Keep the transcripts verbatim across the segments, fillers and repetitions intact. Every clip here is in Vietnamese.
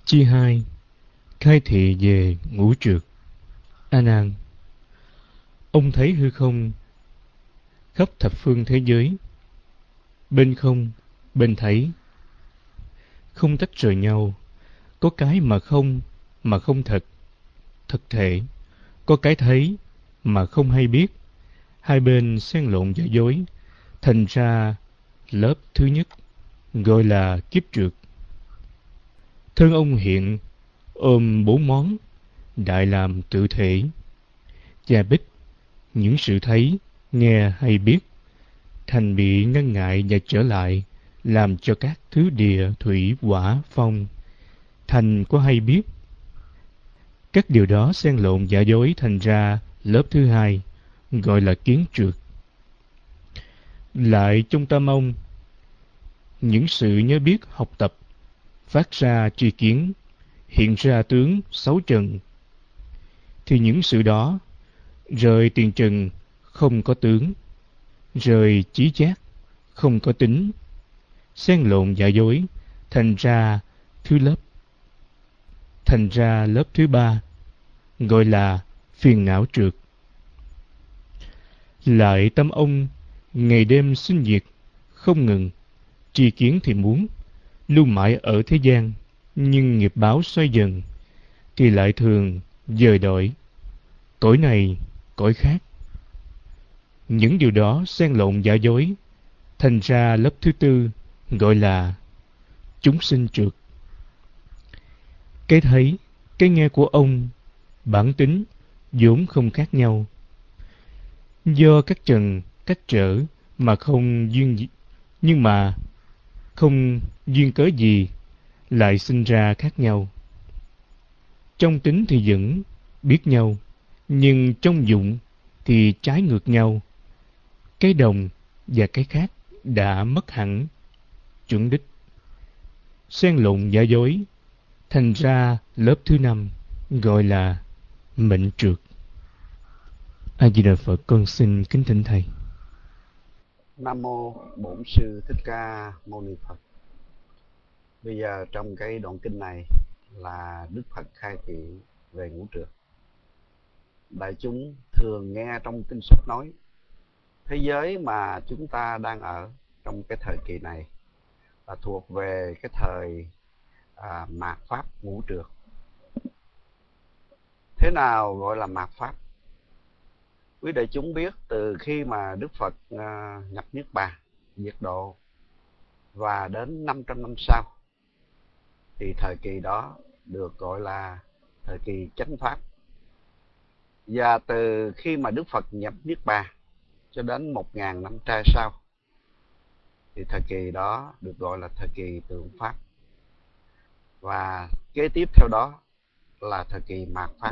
Chi hai. Khai thị về ngũ trược. A Nan, ông thấy hư không khắp thập phương thế giới, bên không, bên thấy, không tách rời nhau, có cái mà không, mà không thật, thật thể, có cái thấy mà không hay biết, hai bên xen lộn giả dối, thành ra lớp thứ nhất gọi là kiếp trược. Thân ông hiện ôm bốn món, đại làm tự thể, gia bích những sự thấy, nghe hay biết, thành bị ngăn ngại và trở lại, làm cho các thứ địa, thủy, hỏa, phong, thành có hay biết. Các điều đó xen lộn giả dối thành ra lớp thứ hai, gọi là kiến trược. Lại trong tâm ông, những sự nhớ biết học tập, phát ra tri kiến, hiện ra tướng sáu trần, thì những sự đó rời tiền trần không có tướng, rời trí giác không có tính, xen lộn giả dối, thành ra thứ lớp, thành ra lớp thứ ba, gọi là phiền não trược. Lại tâm ông ngày đêm sinh diệt không ngừng, tri kiến thì muốn lưu mãi ở thế gian, nhưng nghiệp báo xoay dần thì lại thường dời đổi, cõi này cõi khác. Những điều đó xen lộn giả dối, thành ra lớp thứ tư, gọi là chúng sinh trược. Cái thấy, cái nghe của ông, bản tính vốn không khác nhau, do các trần cách trở mà không duyên, nhưng mà không duyên cớ gì lại sinh ra khác nhau. Trong tính thì vẫn biết nhau, nhưng trong dụng thì trái ngược nhau. Cái đồng và cái khác đã mất hẳn chuẩn đích, xen lộn giả dối, thành ra lớp thứ năm, gọi là mệnh trược. A Di Đà Phật. Con xin kính thỉnh thầy. Nam mô Bổn Sư Thích Ca Mâu Ni Phật. Bây giờ trong cái đoạn kinh này là Đức Phật khai thị về ngũ trược. Đại chúng thường nghe trong kinh sách nói thế giới mà chúng ta đang ở trong cái thời kỳ này là thuộc về cái thời à, mạt pháp ngũ trược. Thế nào gọi là mạt pháp? Quý đại chúng biết từ khi mà Đức Phật à, nhập Niết Bàn, diệt độ và đến năm trăm năm sau thì thời kỳ đó được gọi là thời kỳ chánh pháp. Và từ khi mà Đức Phật nhập Niết Bàn cho đến một nghìn năm trai sau thì thời kỳ đó được gọi là thời kỳ tượng pháp. Và kế tiếp theo đó là thời kỳ mạt pháp.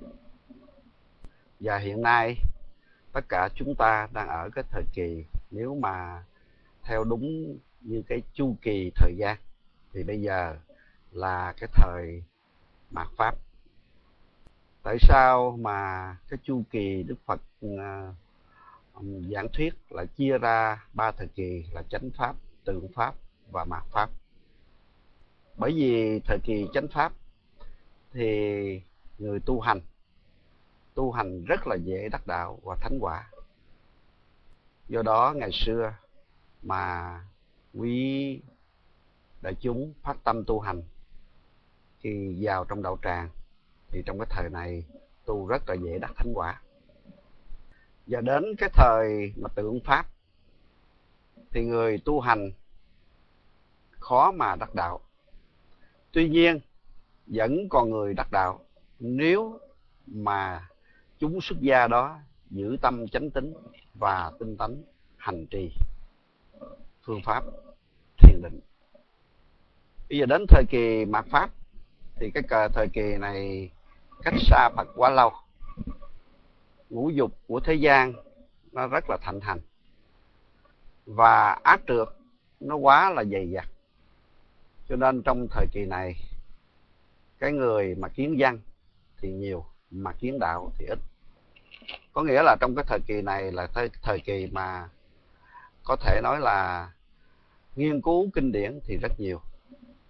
Và hiện nay tất cả chúng ta đang ở cái thời kỳ, nếu mà theo đúng như cái chu kỳ thời gian thì bây giờ là cái thời mạt pháp. Tại sao mà cái chu kỳ Đức Phật uh, giảng thuyết là chia ra ba thời kỳ là chánh pháp, tượng pháp và mạt pháp? Bởi vì thời kỳ chánh pháp thì người tu hành tu hành rất là dễ đắc đạo và thánh quả. Do đó ngày xưa mà quý đại chúng phát tâm tu hành, khi vào trong đạo tràng thì trong cái thời này tu rất là dễ đắc thánh quả. Và đến cái thời mà tượng pháp thì người tu hành khó mà đắc đạo. Tuy nhiên vẫn còn người đắc đạo nếu mà chúng xuất gia đó giữ tâm chánh tín và tinh tấn hành trì phương pháp thiền định. Bây giờ đến thời kỳ mạt pháp thì cái thời kỳ này cách xa Phật quá lâu, ngũ dục của thế gian nó rất là thịnh hành và ác trược nó quá là dày dặt. Cho nên trong thời kỳ này cái người mà kiến văn thì nhiều mà kiến đạo thì ít. Có nghĩa là trong cái thời kỳ này là thời, thời kỳ mà có thể nói là nghiên cứu kinh điển thì rất nhiều,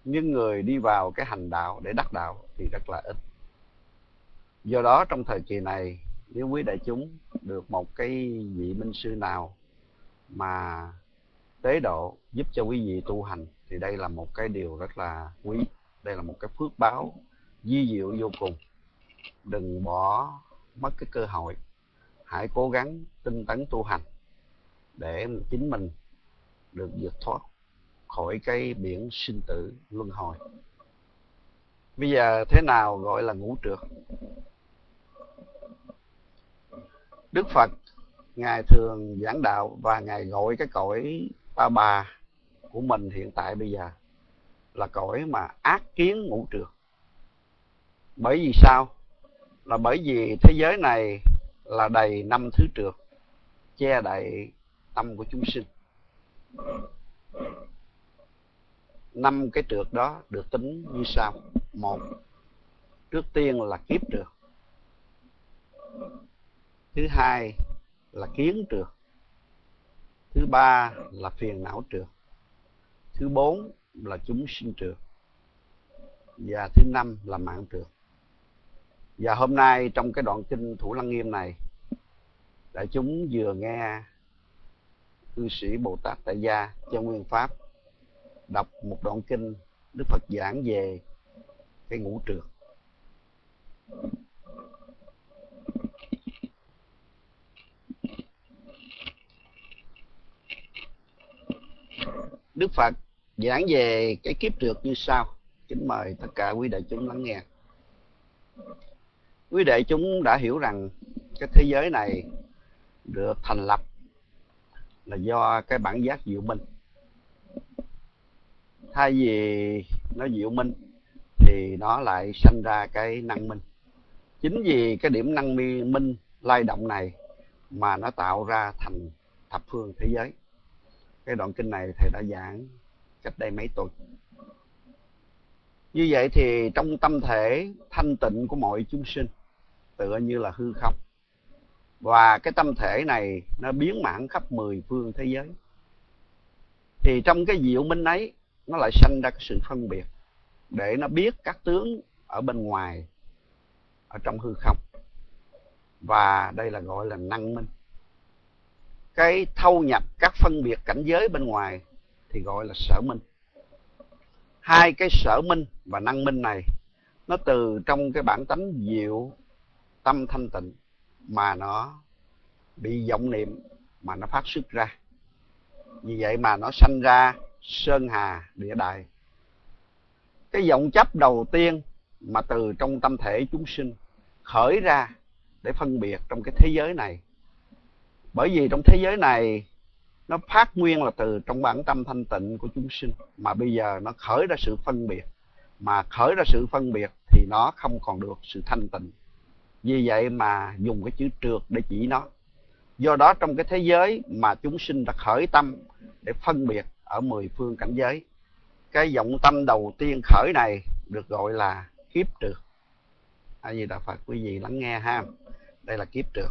nhưng người đi vào cái hành đạo để đắc đạo thì rất là ít. Do đó trong thời kỳ này, nếu quý đại chúng được một cái vị minh sư nào mà tế độ giúp cho quý vị tu hành thì đây là một cái điều rất là quý. Đây là một cái phước báo vi diệu vô cùng. Đừng bỏ mất cái cơ hội. Hãy cố gắng tinh tấn tu hành để chính mình được vượt thoát khỏi cái biển sinh tử luân hồi. Bây giờ thế nào gọi là ngũ trược? Đức Phật Ngài thường giảng đạo và Ngài gọi cái cõi ba bà của mình hiện tại bây giờ là cõi mà ác kiến ngũ trược. Bởi vì sao? Là bởi vì thế giới này là đầy năm thứ trược, che đậy tâm của chúng sinh. Năm cái trược đó được tính như sau. Một, trước tiên là kiếp trược. Thứ hai là kiến trược. Thứ ba là phiền não trược. Thứ bốn là chúng sinh trược. Và thứ năm là mạng trược. Và hôm nay trong cái đoạn kinh Thủ Lăng Nghiêm này, đại chúng vừa nghe cư sĩ Bồ Tát Tại Gia Chân Nguyên Pháp đọc một đoạn kinh Đức Phật giảng về cái ngũ trược. Đức Phật giảng về cái kiếp trược như sau. Kính mời tất cả quý đại chúng lắng nghe. Quý đại chúng đã hiểu rằng cái thế giới này được thành lập là do cái bản giác diệu minh. Thay vì nó diệu minh thì nó lại sanh ra cái năng minh. Chính vì cái điểm năng minh lay động này mà nó tạo ra thành thập phương thế giới. Cái đoạn kinh này thầy đã giảng cách đây mấy tuần. Như vậy thì trong tâm thể thanh tịnh của mọi chúng sinh tựa như là hư không. Và cái tâm thể này nó biến mãn khắp mười phương thế giới. Thì trong cái diệu minh ấy nó lại sanh ra cái sự phân biệt để nó biết các tướng ở bên ngoài, ở trong hư không. Và đây là gọi là năng minh. Cái thâu nhập các phân biệt cảnh giới bên ngoài thì gọi là sở minh. Hai cái sở minh và năng minh này nó từ trong cái bản tánh diệu tâm thanh tịnh mà nó bị vọng niệm mà nó phát xuất ra. Vì vậy mà nó sanh ra sơn hà địa đại. Cái vọng chấp đầu tiên mà từ trong tâm thể chúng sinh khởi ra để phân biệt trong cái thế giới này. Bởi vì trong thế giới này nó phát nguyên là từ trong bản tâm thanh tịnh của chúng sinh, mà bây giờ nó khởi ra sự phân biệt. Mà khởi ra sự phân biệt thì nó không còn được sự thanh tịnh. Vì vậy mà dùng cái chữ trược để chỉ nó. Do đó trong cái thế giới mà chúng sinh đã khởi tâm để phân biệt ở mười phương cảnh giới, cái vọng tâm đầu tiên khởi này được gọi là kiếp trược. A Di Đà Phật, quý vị lắng nghe ha. Đây là kiếp trược.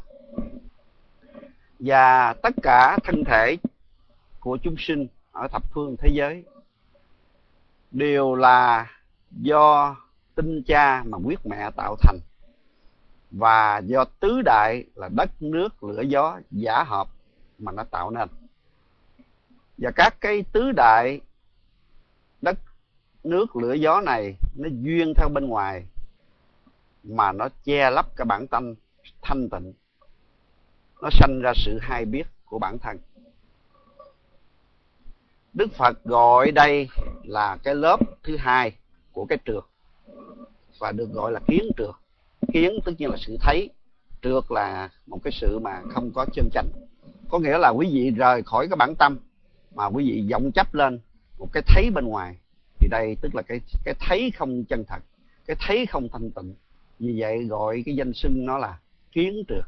Và tất cả thân thể của chúng sinh ở thập phương thế giới đều là do tinh cha mà quyết mẹ tạo thành, và do tứ đại là đất, nước, lửa, gió giả hợp mà nó tạo nên. Và các cái tứ đại đất, nước, lửa, gió này nó duyên theo bên ngoài mà nó che lấp cái bản tâm thanh tịnh. Nó sanh ra sự hay biết của bản thân. Đức Phật gọi đây là cái lớp thứ hai của cái trược, và được gọi là kiến trược. Kiến tất nhiên là sự thấy, trược là một cái sự mà không có chân chánh. Có nghĩa là quý vị rời khỏi cái bản tâm mà quý vị vọng chấp lên một cái thấy bên ngoài. Thì đây tức là cái, cái thấy không chân thật, cái thấy không thanh tịnh. Vì vậy gọi cái danh xưng nó là kiến trược.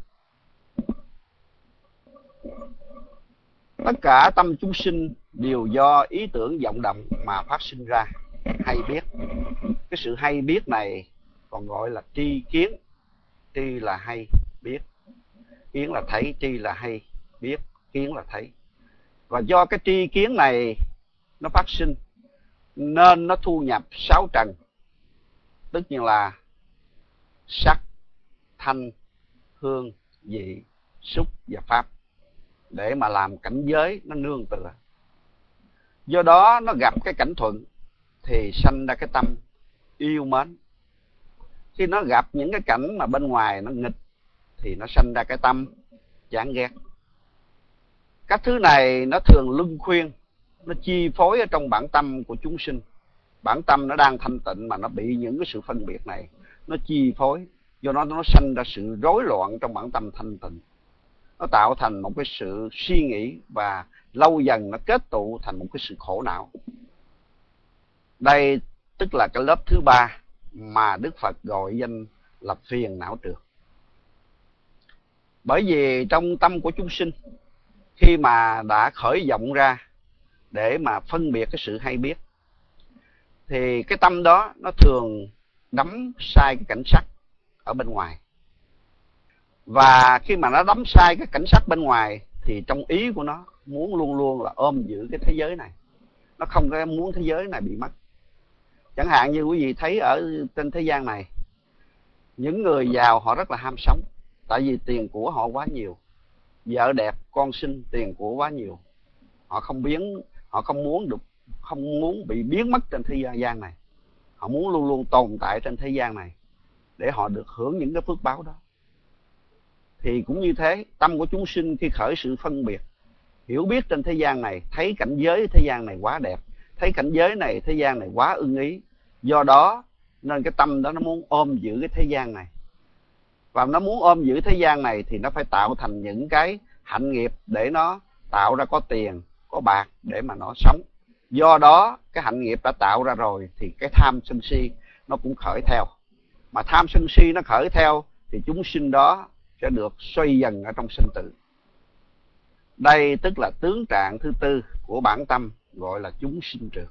Tất cả tâm chúng sinh đều do ý tưởng vọng động mà phát sinh ra hay biết. Cái sự hay biết này còn gọi là tri kiến. Tri là hay biết, kiến là thấy, tri là hay biết, kiến là thấy. Và do cái tri kiến này nó phát sinh nên nó thu nhập sáu trần, tất nhiên là sắc, thanh, hương, vị, xúc và pháp, để mà làm cảnh giới nó nương tựa. Do đó nó gặp cái cảnh thuận thì sanh ra cái tâm yêu mến. Khi nó gặp những cái cảnh mà bên ngoài nó nghịch thì nó sanh ra cái tâm chán ghét. Các thứ này nó thường luân khuyên, nó chi phối ở trong bản tâm của chúng sinh. Bản tâm nó đang thanh tịnh mà nó bị những cái sự phân biệt này nó chi phối, do đó nó sanh ra sự rối loạn trong bản tâm thanh tịnh. Nó tạo thành một cái sự suy nghĩ và lâu dần nó kết tụ thành một cái sự khổ não. Đây tức là cái lớp thứ ba mà Đức Phật gọi danh là phiền não trược. Bởi vì trong tâm của chúng sinh, khi mà đã khởi vọng ra để mà phân biệt cái sự hay biết, thì cái tâm đó nó thường đắm sai cái cảnh sắc ở bên ngoài. Và khi mà nó đắm sai cái cảnh sắc bên ngoài thì trong ý của nó muốn luôn luôn là ôm giữ cái thế giới này, nó không có muốn thế giới này bị mất. Chẳng hạn như quý vị thấy ở trên thế gian này, những người giàu họ rất là ham sống, tại vì tiền của họ quá nhiều, vợ đẹp, con xinh, tiền của quá nhiều. Họ không biến, họ không muốn được, không muốn bị biến mất trên thế gian này. Họ muốn luôn luôn tồn tại trên thế gian này để họ được hưởng những cái phước báo đó. Thì cũng như thế, tâm của chúng sinh khi khởi sự phân biệt, hiểu biết trên thế gian này, thấy cảnh giới thế gian này quá đẹp, thấy cảnh giới này, thế gian này quá ưng ý, do đó nên cái tâm đó nó muốn ôm giữ cái thế gian này. Và nó muốn ôm giữ thế gian này thì nó phải tạo thành những cái hạnh nghiệp để nó tạo ra có tiền, có bạc để mà nó sống. Do đó cái hạnh nghiệp đã tạo ra rồi thì cái tham sân si nó cũng khởi theo. Mà tham sân si nó khởi theo thì chúng sinh đó sẽ được xoay dần ở trong sinh tử. Đây tức là tướng trạng thứ tư của bản tâm, gọi là chúng sinh trược.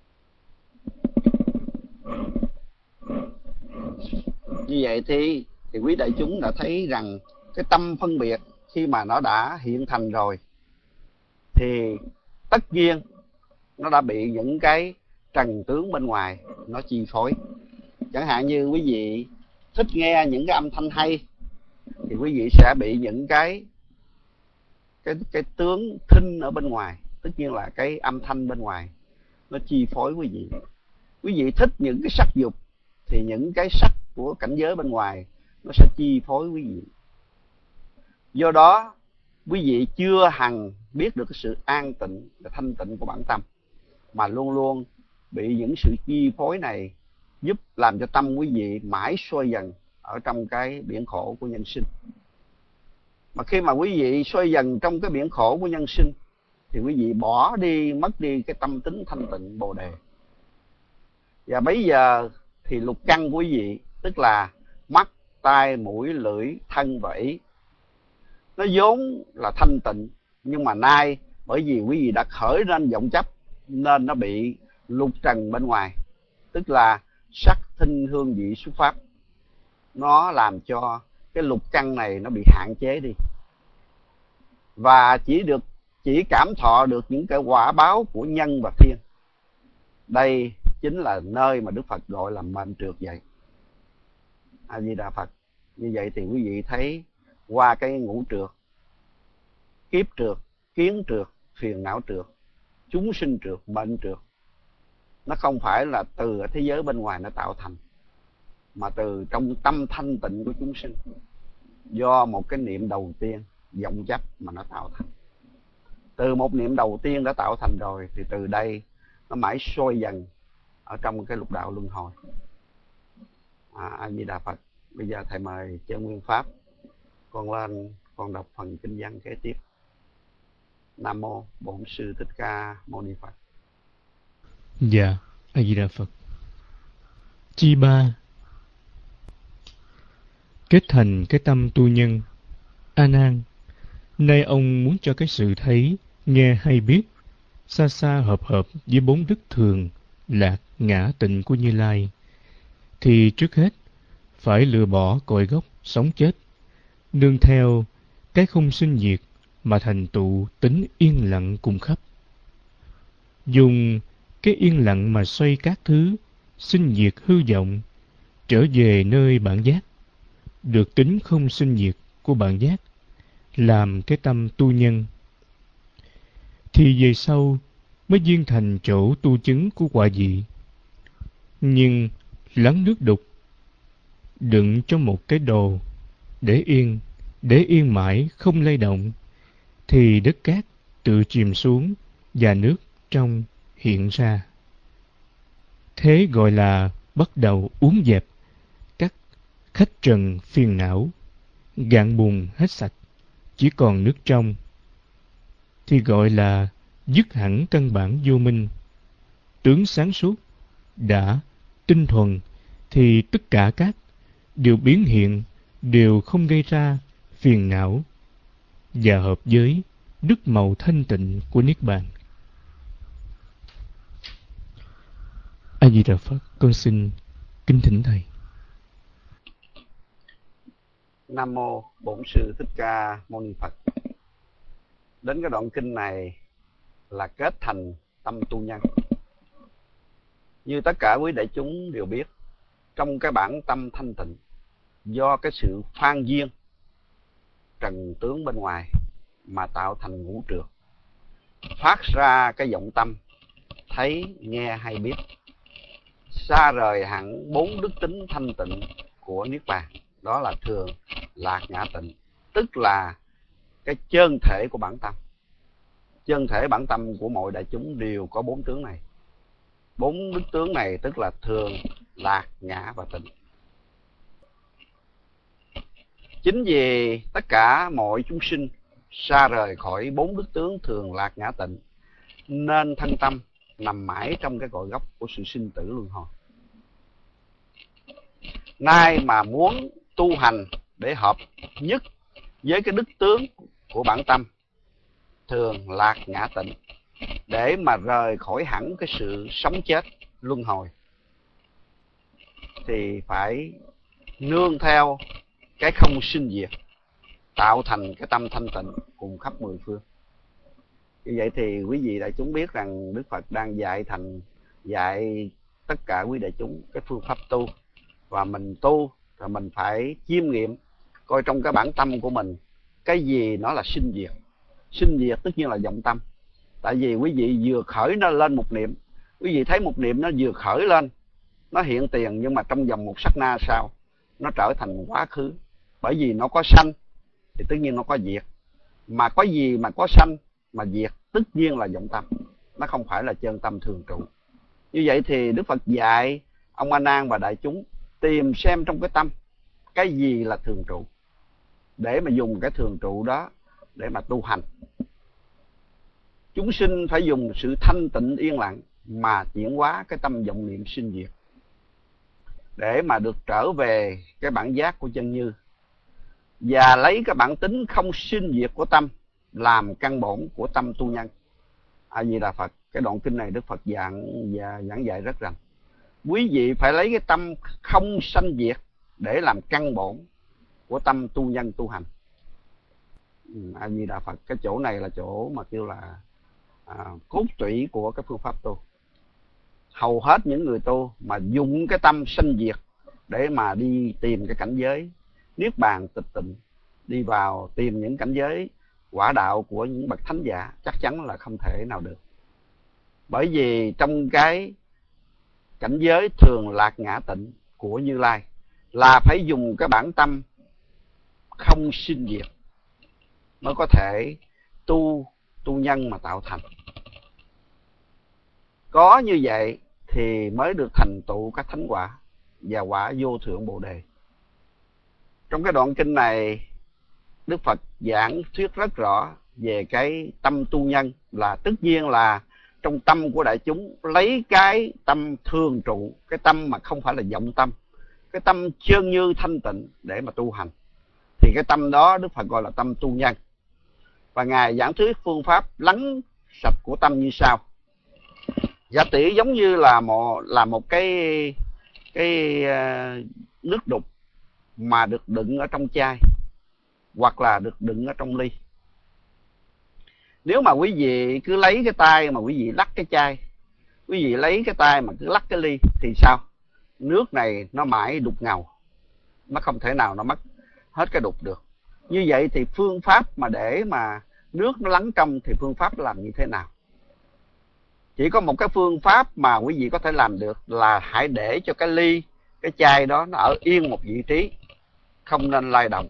Như vậy thì, thì quý đại chúng đã thấy rằng cái tâm phân biệt khi mà nó đã hiện thành rồi thì tất nhiên nó đã bị những cái trần tướng bên ngoài nó chi phối. Chẳng hạn như quý vị thích nghe những cái âm thanh hay thì quý vị sẽ bị những cái cái cái tướng thinh ở bên ngoài, tất nhiên là cái âm thanh bên ngoài nó chi phối quý vị. Quý vị thích những cái sắc dục thì những cái sắc của cảnh giới bên ngoài nó sẽ chi phối quý vị. Do đó quý vị chưa hằng biết được cái sự an tịnh và thanh tịnh của bản tâm, mà luôn luôn bị những sự chi phối này giúp làm cho tâm quý vị mãi xoay dần ở trong cái biển khổ của nhân sinh. Mà khi mà quý vị xoay dần trong cái biển khổ của nhân sinh thì quý vị bỏ đi, mất đi cái tâm tính thanh tịnh Bồ Đề. Và bây giờ thì lục căn của quý vị, tức là mắt, tai, mũi, lưỡi, thân và ý, nó vốn là thanh tịnh, nhưng mà nay bởi vì quý vị đã khởi lên vọng chấp nên nó bị lục trần bên ngoài, tức là sắc, thinh, hương, vị, xúc, pháp. Nó làm cho cái lục căn này nó bị hạn chế đi, và chỉ được chỉ cảm thọ được những cái quả báo của nhân và thiên. Đây chính là nơi mà Đức Phật gọi là mệnh trược vậy. A Di Đà Phật. Như vậy thì quý vị thấy qua cái ngũ trược, kiếp trược, kiến trược, phiền não trược, chúng sinh trược, mệnh trược, nó không phải là từ ở thế giới bên ngoài nó tạo thành, mà từ trong tâm thanh tịnh của chúng sinh, do một cái niệm đầu tiên vọng chấp mà nó tạo thành. Từ một niệm đầu tiên đã tạo thành rồi thì từ đây nó mãi sôi dần ở trong cái lục đạo luân hồi. À, A Di Đà Phật. Bây giờ thầy mời Chân Nguyên Pháp con lên, con đọc phần kinh văn kế tiếp. Nam mô Bổn Sư Thích Ca Mâu Ni Phật. Dạ, A Di Đà Phật. Chi ba, kết thành cái tâm tu nhân. A Nan, nay ông muốn cho cái sự thấy, nghe hay biết xa xa hợp hợp với bốn đức thường, lạc, ngã, tịnh của Như Lai, thì trước hết phải lừa bỏ cội gốc sống chết, nương theo cái không sinh diệt mà thành tựu tính yên lặng cùng khắp. Dùng cái yên lặng mà xoay các thứ sinh diệt hư vọng trở về nơi bản giác, được tính không sinh diệt của bản giác làm cái tâm tu nhân, thì về sau mới viên thành chỗ tu chứng của quả vị. Nhưng lắng nước đục đựng trong một cái đồ để yên, để yên mãi không lay động, thì đất cát tự chìm xuống và nước trong hiện ra. Thế gọi là bắt đầu uống dẹp các khách trần phiền não, gạn bùn hết sạch, chỉ còn nước trong, thì gọi là dứt hẳn căn bản vô minh. Tướng sáng suốt đã tinh thuần, thì tất cả các đều biến hiện, đều không gây ra phiền não, và hợp với đức màu thanh tịnh của Niết Bàn. A Di Đà Phật. Con xin kính thỉnh Thầy. Nam mô Bổn Sư Thích Ca Mâu Ni Phật. Đến cái đoạn kinh này là kết thành tâm tu nhân. Như tất cả quý đại chúng đều biết, trong cái bản tâm thanh tịnh, do cái sự phan duyên trần tướng bên ngoài mà tạo thành ngũ trược, phát ra cái vọng tâm thấy, nghe hay biết, xa rời hẳn bốn đức tính thanh tịnh của Niết Bàn. Đó là thường, lạc, ngã, tịnh, tức là cái chân thể của bản tâm. Chân thể bản tâm của mọi đại chúng đều có bốn tướng này. Bốn đức tướng này tức là thường, lạc, ngã và tịnh. Chính vì tất cả mọi chúng sinh xa rời khỏi bốn đức tướng thường, lạc, ngã, tịnh, nên thân tâm nằm mãi trong cái cội gốc của sự sinh tử luân hồi. Nay mà muốn tu hành để hợp nhất với cái đức tướng của bản tâm thường, lạc, ngã, tịnh, để mà rời khỏi hẳn cái sự sống chết luân hồi, thì phải nương theo cái không sinh diệt, tạo thành cái tâm thanh tịnh cùng khắp mười phương. Như vậy thì quý vị đại chúng biết rằng Đức Phật đang dạy thành dạy tất cả quý đại chúng cái phương pháp tu, và mình tu rồi mình phải chiêm nghiệm coi trong cái bản tâm của mình cái gì nó là sinh diệt. Sinh diệt tất nhiên là vọng tâm. Tại vì quý vị vừa khởi nó lên một niệm, quý vị thấy một niệm nó vừa khởi lên, nó hiện tiền, nhưng mà trong vòng một sát na sau nó trở thành quá khứ. Bởi vì nó có sanh thì tất nhiên nó có diệt, mà có gì mà có sanh mà diệt tất nhiên là vọng tâm, nó không phải là chân tâm thường trụ. Như vậy thì Đức Phật dạy ông A Nan và đại chúng tìm xem trong cái tâm cái gì là thường trụ, để mà dùng cái thường trụ đó để mà tu hành. Chúng sinh phải dùng sự thanh tịnh yên lặng mà chuyển hóa cái tâm vọng niệm sinh diệt, để mà được trở về cái bản giác của chân như, và lấy cái bản tính không sinh diệt của tâm làm căn bổn của tâm tu nhân. A Di Đà Phật. Cái đoạn kinh này Đức Phật giảng và giảng dạy rất rằng quý vị phải lấy cái tâm không sanh diệt để làm căn bổn của tâm tu nhân tu hành. A Di Đà Phật. Cái chỗ này là chỗ mà kêu là à, cốt tủy của cái phương pháp tu. Hầu hết những người tu mà dùng cái tâm sanh diệt để mà đi tìm cái cảnh giới niết bàn tịch tịnh, đi vào tìm những cảnh giới quả đạo của những bậc thánh giả, chắc chắn là không thể nào được. Bởi vì trong cái cảnh giới thường, lạc, ngã, tịnh của Như Lai là phải dùng cái bản tâm không sinh diệt mới có thể tu tu nhân mà tạo thành. Có như vậy thì mới được thành tựu các thánh quả và quả vô thượng Bồ Đề. Trong cái đoạn kinh này Đức Phật giảng thuyết rất rõ về cái tâm tu nhân, là tất nhiên là trong tâm của đại chúng lấy cái tâm thường trụ, cái tâm mà không phải là vọng tâm, cái tâm chân như thanh tịnh để mà tu hành, thì cái tâm đó Đức Phật gọi là tâm tu nhân. Và Ngài giảng thuyết phương pháp lắng sạch của tâm như sau. Giả tỷ giống như là một, là một cái, cái uh, nước đục mà được đựng ở trong chai hoặc là được đựng ở trong ly. Nếu mà quý vị cứ lấy cái tay mà quý vị lắc cái chai Quý vị lấy cái tay mà cứ lắc cái ly thì sao? Nước này nó mãi đục ngầu, nó không thể nào nó mất hết cái đục được. Như vậy thì phương pháp mà để mà nước nó lắng trong thì phương pháp làm như thế nào? Chỉ có một cái phương pháp mà quý vị có thể làm được là hãy để cho cái ly, cái chai đó nó ở yên một vị trí, không nên lay động.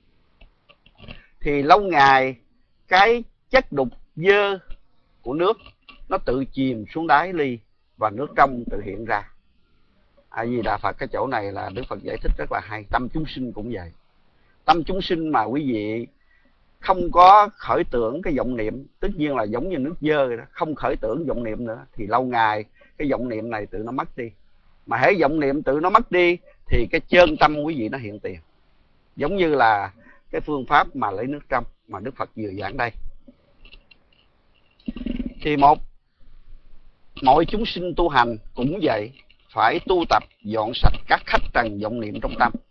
Thì lâu ngày cái chất đục dơ của nước nó tự chìm xuống đáy ly và nước trong tự hiện ra. A Di Đà Phật. Cái chỗ này là Đức Phật giải thích rất là hay. Tâm chúng sinh cũng vậy. Tâm chúng sinh mà quý vị không có khởi tưởng cái vọng niệm, tất nhiên là giống như nước dơ rồi đó, không khởi tưởng vọng niệm nữa, thì lâu ngày cái vọng niệm này tự nó mất đi. Mà hễ vọng niệm tự nó mất đi thì cái chân tâm quý vị nó hiện tiền. Giống như là cái phương pháp mà lấy nước trong mà Đức Phật vừa giảng đây. Thì một, mọi chúng sinh tu hành cũng vậy, phải tu tập dọn sạch các khách trần vọng niệm trong tâm.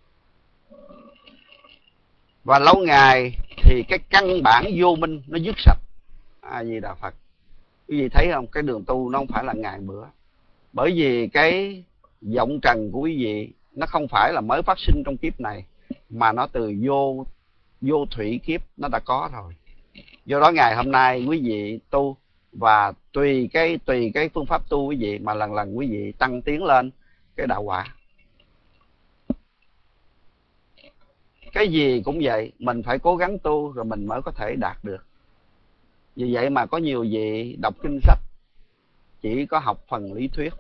Và lâu ngày thì cái căn bản vô minh nó dứt sạch. A Di Đà Phật. Quý vị thấy không? Cái đường tu nó không phải là ngày bữa. Bởi vì cái vọng trần của quý vị nó không phải là mới phát sinh trong kiếp này, mà nó từ vô vô thủy kiếp nó đã có rồi. Do đó ngày hôm nay quý vị tu, và tùy cái tùy cái phương pháp tu quý vị mà lần lần quý vị tăng tiến lên cái đạo quả. Cái gì cũng vậy, mình phải cố gắng tu rồi mình mới có thể đạt được. Vì vậy mà có nhiều vị đọc kinh sách chỉ có học phần lý thuyết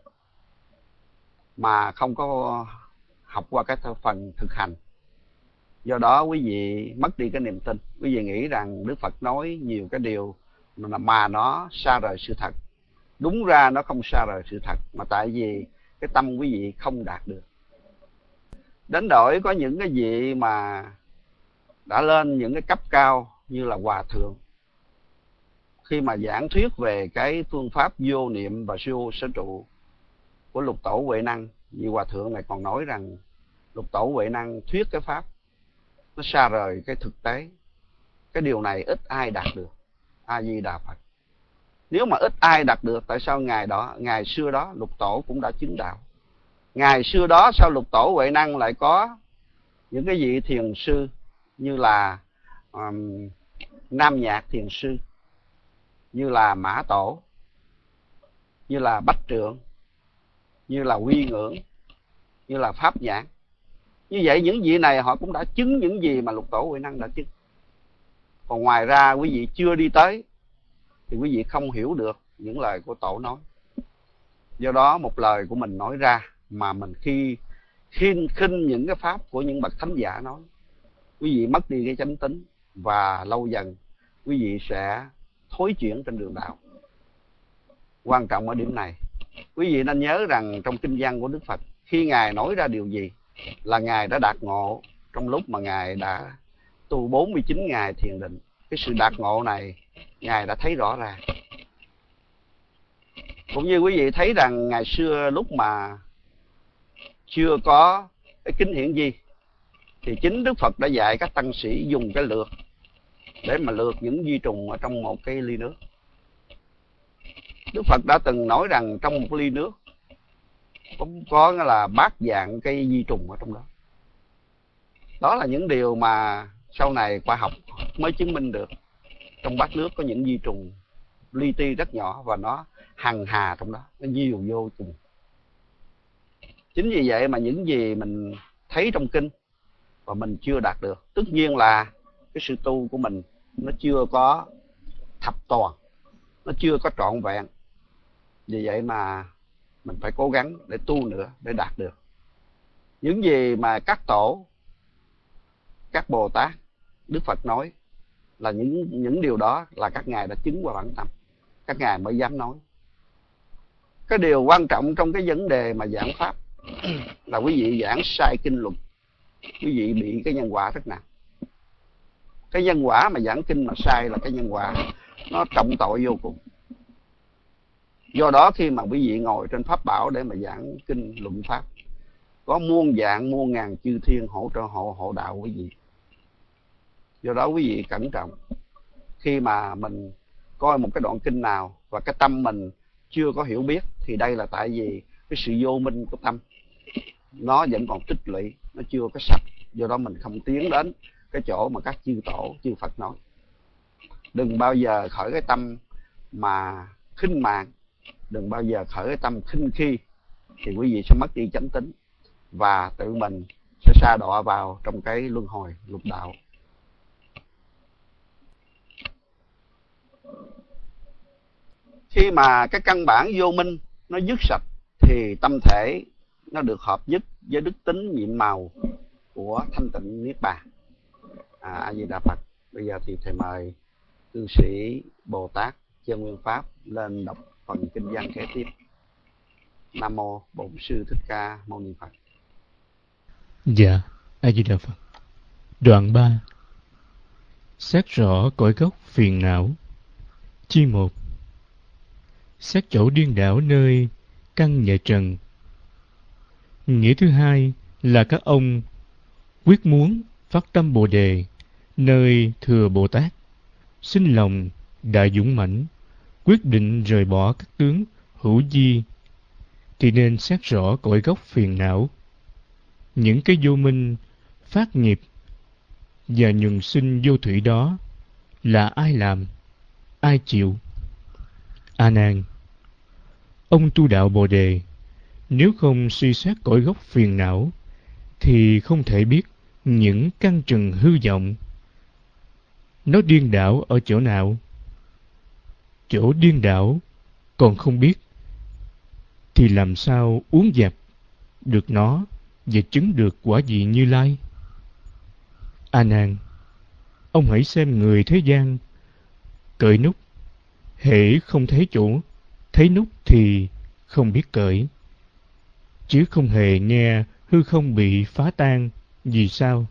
mà không có học qua cái phần thực hành. Do đó quý vị mất đi cái niềm tin. Quý vị nghĩ rằng Đức Phật nói nhiều cái điều mà, mà nó xa rời sự thật. Đúng ra nó không xa rời sự thật, mà tại vì cái tâm quý vị không đạt được. Đến đổi có những cái vị mà đã lên những cái cấp cao như là Hòa Thượng, khi mà giảng thuyết về cái phương pháp vô niệm và vô sở trụ của Lục Tổ Huệ Năng, vì Hòa Thượng này còn nói rằng Lục Tổ Huệ Năng thuyết cái pháp nó xa rời cái thực tế. Cái điều này ít ai đạt được. A Di Đà Phật. Nếu mà ít ai đạt được, tại sao ngày đó, ngày xưa đó Lục Tổ cũng đã chứng đạo? Ngày xưa đó sao Lục Tổ Huệ Năng lại có những cái vị thiền sư như là um, Nam Nhạc thiền sư, như là Mã Tổ, như là Bách Trượng, như là Quy Ngưỡng, như là Pháp Nhãn? Như vậy những vị này họ cũng đã chứng những gì mà Lục Tổ Huệ Năng đã chứng. Còn ngoài ra quý vị chưa đi tới thì quý vị không hiểu được những lời của Tổ nói. Do đó một lời của mình nói ra mà mình khi khinh khinh những cái pháp của những bậc thánh giả nói, quý vị mất đi cái chánh tín, và lâu dần quý vị sẽ thối chuyển trên đường đạo. Quan trọng ở điểm này, quý vị nên nhớ rằng trong kinh văn của Đức Phật, khi Ngài nói ra điều gì là Ngài đã đạt ngộ trong lúc mà Ngài đã tu bốn mươi chín ngày thiền định. Cái sự đạt ngộ này Ngài đã thấy rõ ràng. Cũng như quý vị thấy rằng ngày xưa lúc mà chưa có cái kính hiển vi thì chính Đức Phật đã dạy các tăng sĩ dùng cái lược để mà lược những vi trùng ở trong một cái ly nước. Đức Phật đã từng nói rằng trong một ly nước cũng có là bát dạng cây vi trùng ở trong đó. Đó là những điều mà sau này khoa học mới chứng minh được. Trong bát nước có những vi trùng li ti rất nhỏ và nó hằng hà trong đó, nó nhiều vô cùng. Chính vì vậy mà những gì mình thấy trong kinh và mình chưa đạt được, tất nhiên là cái sự tu của mình nó chưa có thập toàn, nó chưa có trọn vẹn. Vì vậy mà mình phải cố gắng để tu nữa để đạt được. Những gì mà các tổ, các Bồ Tát, Đức Phật nói là những những điều đó là các ngài đã chứng qua bản tâm, các ngài mới dám nói. Cái điều quan trọng trong cái vấn đề mà giảng pháp là quý vị giảng sai kinh luật, quý vị bị cái nhân quả rất nặng. Cái nhân quả mà giảng kinh mà sai là cái nhân quả nó trọng tội vô cùng. Do đó khi mà quý vị ngồi trên pháp bảo để mà giảng kinh luận pháp, có muôn vạn muôn ngàn chư thiên hỗ trợ hộ hộ đạo quý vị. Do đó quý vị cẩn trọng khi mà mình coi một cái đoạn kinh nào và cái tâm mình chưa có hiểu biết, thì đây là tại vì cái sự vô minh của tâm nó vẫn còn tích lũy, nó chưa có sạch. Do đó mình không tiến đến cái chỗ mà các chư tổ chư Phật nói. Đừng bao giờ khởi cái tâm mà khinh mạng, đừng bao giờ khởi cái tâm khinh khi, thì quý vị sẽ mất đi chánh tính và tự mình sẽ sa đọa vào trong cái luân hồi lục đạo. Khi mà cái căn bản vô minh nó dứt sạch thì tâm thể nó được hợp nhất với đức tính nhiệm màu của thanh tịnh niết bàn. À, A Di Đà Phật. Bây giờ thì thầy mời cư sĩ Bồ Tát Chân Nguyên Pháp lên đọc phần kinh văn kế tiếp. Nam mô Bổn Sư Thích Ca Mâu Ni Phật. Dạ, A Di Đà Phật. Đoạn ba. Xét rõ cội gốc phiền não. Chi một. Xét chỗ điên đảo nơi căn nhà trần. Nghĩa thứ hai là các ông quyết muốn phát tâm Bồ đề nơi thừa Bồ Tát, sinh lòng đại dũng mãnh, quyết định rời bỏ các tướng hữu di, thì nên xét rõ cội gốc phiền não. Những cái vô minh phát nghiệp và nhuần sinh vô thủy đó là ai làm, ai chịu? A Nan, ông tu đạo Bồ đề, nếu không suy xét cội gốc phiền não thì không thể biết những căn trần hư vọng. Nó điên đảo ở chỗ nào? Chỗ điên đảo còn không biết thì làm sao uống dẹp được nó và chứng được quả vị Như Lai? A Nan, ông hãy xem người thế gian cởi nút, hễ không thấy chỗ thấy nút thì không biết cởi, chứ không hề nghe hư không bị phá tan. Vì sao?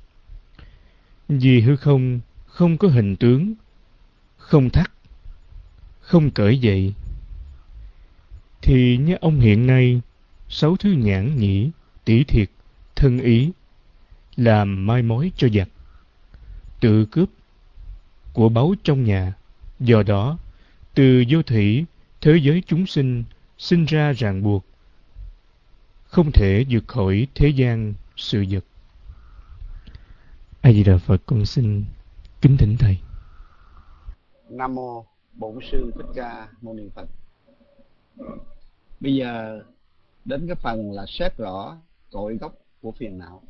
Vì hư không không có hình tướng, không thắt, không cởi dậy. Thì như ông hiện nay, sáu thứ nhãn nhĩ, tỷ thiệt, thân ý, làm mai mối cho giặc, tự cướp của báu trong nhà. Do đó, từ vô thủy, thế giới chúng sinh sinh ra ràng buộc, không thể vượt khỏi thế gian sự vật. A Di Đà Phật. Con xin kính thỉnh thầy. Nam mô Bổn Sư Thích Ca Mâu Ni Phật. Bây giờ đến cái phần là xét rõ cội gốc của phiền não.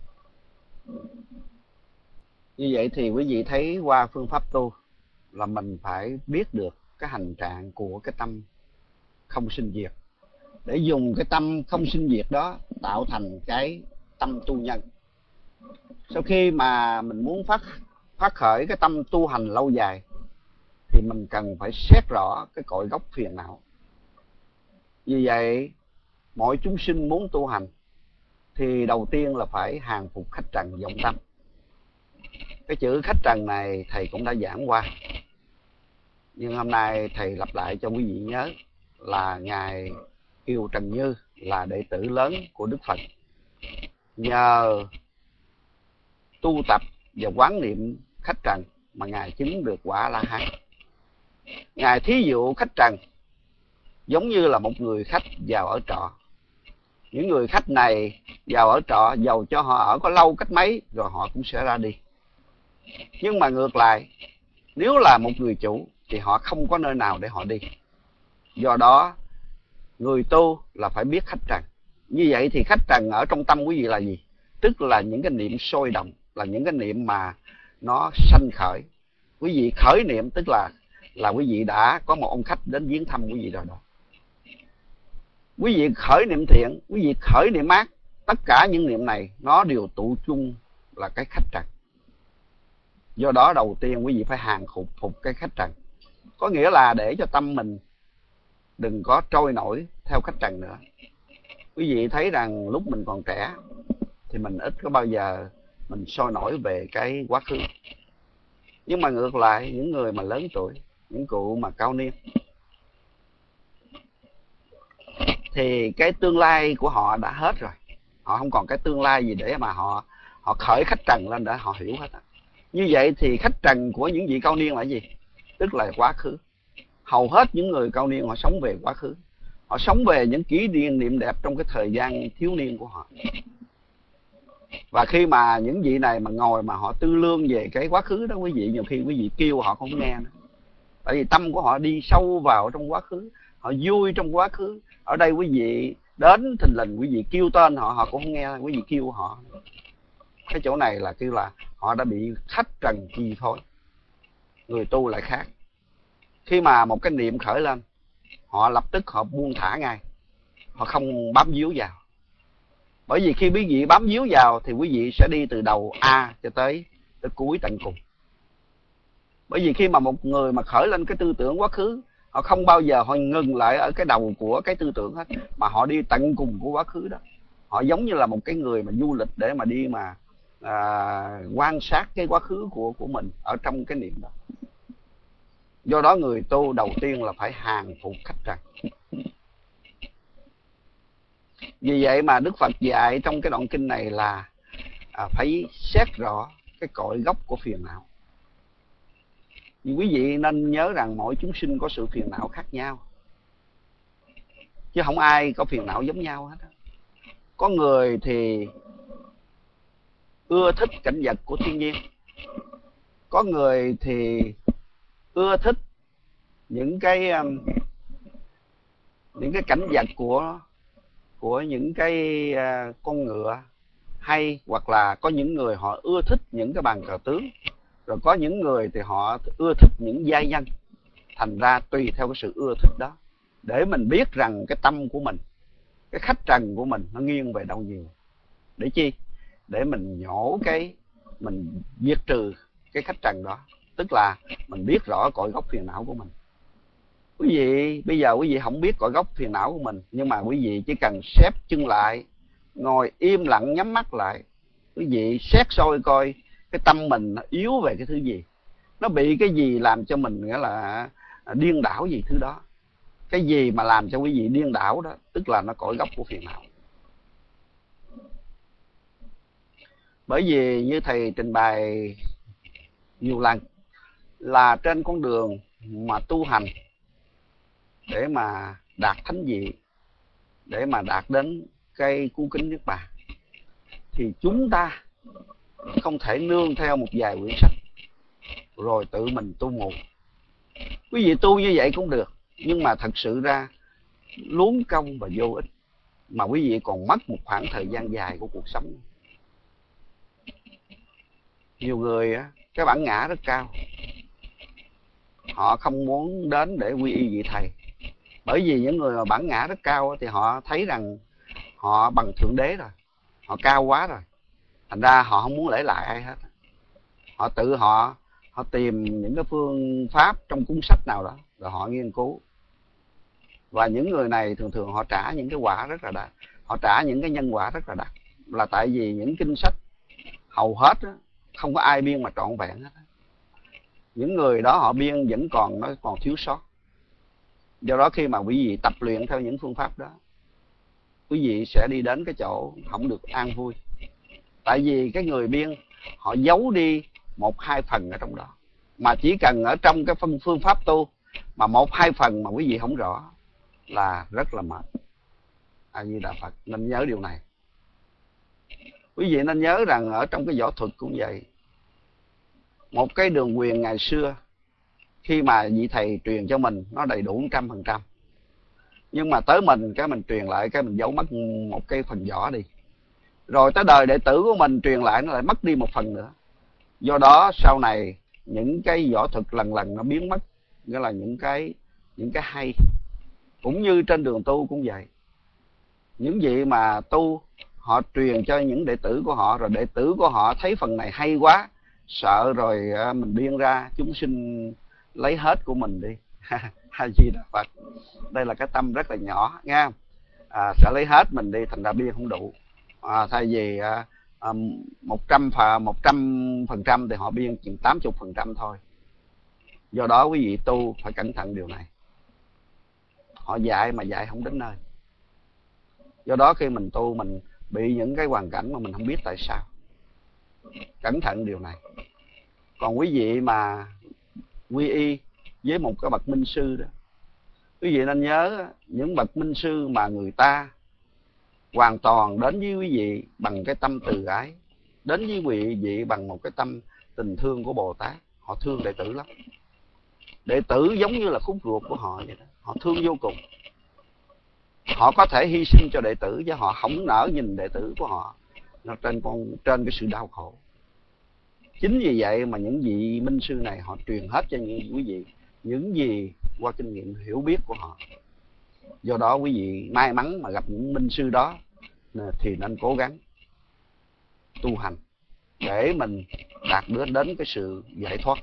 Như vậy thì quý vị thấy qua phương pháp tu là mình phải biết được cái hành trạng của cái tâm không sinh diệt, để dùng cái tâm không sinh diệt đó tạo thành cái tâm tu nhân. Sau khi mà mình muốn phát phát khởi cái tâm tu hành lâu dài thì mình cần phải xét rõ cái cội gốc phiền não. Vì vậy mọi chúng sinh muốn tu hành thì đầu tiên là phải hàng phục khách trần vọng tâm. Cái chữ khách trần này thầy cũng đã giảng qua, nhưng hôm nay thầy lặp lại cho quý vị nhớ là ngài Kiều Trần Như là đệ tử lớn của Đức Phật, nhờ tu tập và quán niệm khách trần mà ngài chứng được quả La Hán. Ngài thí dụ khách trần giống như là một người khách vào ở trọ. Những người khách này vào ở trọ, dầu cho họ ở có lâu cách mấy rồi họ cũng sẽ ra đi. Nhưng mà ngược lại, nếu là một người chủ thì họ không có nơi nào để họ đi. Do đó người tu là phải biết khách trần. Như vậy thì khách trần ở trong tâm quý vị là gì? Tức là những cái niệm sôi động, là những cái niệm mà nó sanh khởi. Quý vị khởi niệm tức là là quý vị đã có một ông khách đến viếng thăm quý vị rồi đó. Quý vị khởi niệm thiện, quý vị khởi niệm ác, tất cả những niệm này nó đều tụ chung là cái khách trần. Do đó đầu tiên quý vị phải hàng phục phục cái khách trần. Có nghĩa là để cho tâm mình đừng có trôi nổi theo khách trần nữa. Quý vị thấy rằng lúc mình còn trẻ thì mình ít có bao giờ mình sôi nổi về cái quá khứ. Nhưng mà ngược lại, những người mà lớn tuổi, những cụ mà cao niên, thì cái tương lai của họ đã hết rồi. Họ không còn cái tương lai gì để mà họ họ khởi khách trần lên để họ hiểu hết. Như vậy thì khách trần của những vị cao niên là gì? Tức là quá khứ. hầu hết những người cao niên họ sống về quá khứ, họ sống về những kỷ niệm đẹp trong cái thời gian thiếu niên của họ. Và khi mà những vị này mà ngồi mà họ tư lương về cái quá khứ đó, quý vị, nhiều khi quý vị kêu họ không nghe nữa. Tại vì tâm của họ đi sâu vào trong quá khứ, họ vui trong quá khứ. Ở đây quý vị đến thình lình, quý vị kêu tên họ, họ cũng không nghe quý vị kêu họ. Cái chỗ này là kêu là họ đã bị khách trần chi phối. Người tu lại khác. Khi mà một cái niệm khởi lên, họ lập tức họ buông thả ngay, họ không bám víu vào. Bởi vì khi quý vị bám víu vào thì quý vị sẽ đi từ đầu A cho tới tới cuối tận cùng. Bởi vì khi mà một người mà khởi lên cái tư tưởng quá khứ, họ không bao giờ họ ngừng lại ở cái đầu của cái tư tưởng hết, mà họ đi tận cùng của quá khứ đó. Họ giống như là một cái người mà du lịch để mà đi mà à, quan sát cái quá khứ của của mình ở trong cái niệm đó. Do đó người tu đầu tiên là phải hàng phục khách trần. Vì vậy mà Đức Phật dạy trong cái đoạn kinh này là à, phải xét rõ cái cội gốc của phiền não. Vì quý vị nên nhớ rằng mỗi chúng sinh có sự phiền não khác nhau, chứ không ai có phiền não giống nhau hết. Có người thì ưa thích cảnh vật của thiên nhiên, có người thì ưa thích những cái những cái cảnh vật của của những cái uh, con ngựa hay, hoặc là có những người họ ưa thích những cái bàn cờ tướng, rồi có những người thì họ ưa thích những giai nhân. Thành ra tùy theo cái sự ưa thích đó để mình biết rằng cái tâm của mình, cái khách trần của mình nó nghiêng về đâu nhiều. Để chi? Để mình nhổ cái, mình diệt trừ cái khách trần đó. Tức là mình biết rõ cội gốc phiền não của mình. Quý vị, bây giờ quý vị không biết cội gốc phiền não của mình, nhưng mà quý vị chỉ cần xếp chân lại, ngồi im lặng nhắm mắt lại, quý vị xét soi coi cái tâm mình nó yếu về cái thứ gì, nó bị cái gì làm cho mình nghĩa là điên đảo gì thứ đó. Cái gì mà làm cho quý vị điên đảo đó, tức là nó cội gốc của phiền não. Bởi vì như thầy trình bày nhiều lần là trên con đường mà tu hành để mà đạt thánh vị, để mà đạt đến cái cứu kính Niết Bàn, thì chúng ta không thể nương theo một vài quyển sách rồi tự mình tu mù. Quý vị tu như vậy cũng được, nhưng mà thật sự ra luống công và vô ích, mà quý vị còn mất một khoảng thời gian dài của cuộc sống. Nhiều người cái bản ngã rất cao, họ không muốn đến để quy y vị thầy. Bởi vì những người mà bản ngã rất cao thì họ thấy rằng họ bằng thượng đế rồi, họ cao quá rồi, thành ra họ không muốn lễ lại ai hết. Họ tự họ họ tìm những cái phương pháp trong cuốn sách nào đó rồi họ nghiên cứu. Và những người này thường thường họ trả những cái quả rất là đắt, họ trả những cái nhân quả rất là đắt, là tại vì những kinh sách hầu hết đó, không có ai biên mà trọn vẹn hết. Những người đó họ biên vẫn còn nó còn thiếu sót. Do đó khi mà quý vị tập luyện theo những phương pháp đó, quý vị sẽ đi đến cái chỗ không được an vui. Tại vì cái người biên họ giấu đi một hai phần ở trong đó, mà chỉ cần ở trong cái phân phương pháp tu mà một hai phần mà quý vị không rõ là rất là mệt. A Di Đà Phật, nên nhớ điều này. Quý vị nên nhớ rằng ở trong cái võ thuật cũng vậy. Một cái đường quyền ngày xưa, khi mà vị thầy truyền cho mình nó đầy đủ một trăm phần trăm, nhưng mà tới mình cái mình truyền lại cái mình giấu mất một cái phần võ đi, rồi tới đời đệ tử của mình truyền lại nó lại mất đi một phần nữa. Do đó sau này những cái võ thuật lần lần nó biến mất, nghĩa là những cái những cái hay. Cũng như trên đường tu cũng vậy, những vị mà tu họ truyền cho những đệ tử của họ, rồi đệ tử của họ thấy phần này hay quá, sợ rồi mình biên ra, chúng sinh lấy hết của mình đi. A Di Đà Phật. Đây là cái tâm rất là nhỏ nghe, à, sẽ lấy hết mình đi, thành ra biên không đủ. À, thay vì à, một trăm một trăm phần trăm thì họ biên chừng tám mươi phần trăm thôi. Do đó quý vị tu phải cẩn thận điều này. Họ dạy mà dạy không đến nơi. Do đó khi mình tu mình bị những cái hoàn cảnh mà mình không biết tại sao. Cẩn thận điều này. Còn quý vị mà quy y với một cái bậc minh sư đó, Quý vị nên nhớ, những bậc minh sư mà người ta hoàn toàn đến với quý vị bằng cái tâm từ ái, đến với quý vị bằng một cái tâm tình thương của Bồ Tát. Họ thương đệ tử lắm. Đệ tử giống như là khúc ruột của họ vậy đó. Họ thương vô cùng. Họ có thể hy sinh cho đệ tử, chứ họ không nỡ nhìn đệ tử của họ nó trên con trên cái sự đau khổ. Chính vì vậy mà những vị minh sư này họ truyền hết cho những quý vị những gì qua kinh nghiệm hiểu biết của họ. Do đó quý vị may mắn mà gặp những minh sư đó thì nên cố gắng tu hành để mình đạt đến đến cái sự giải thoát.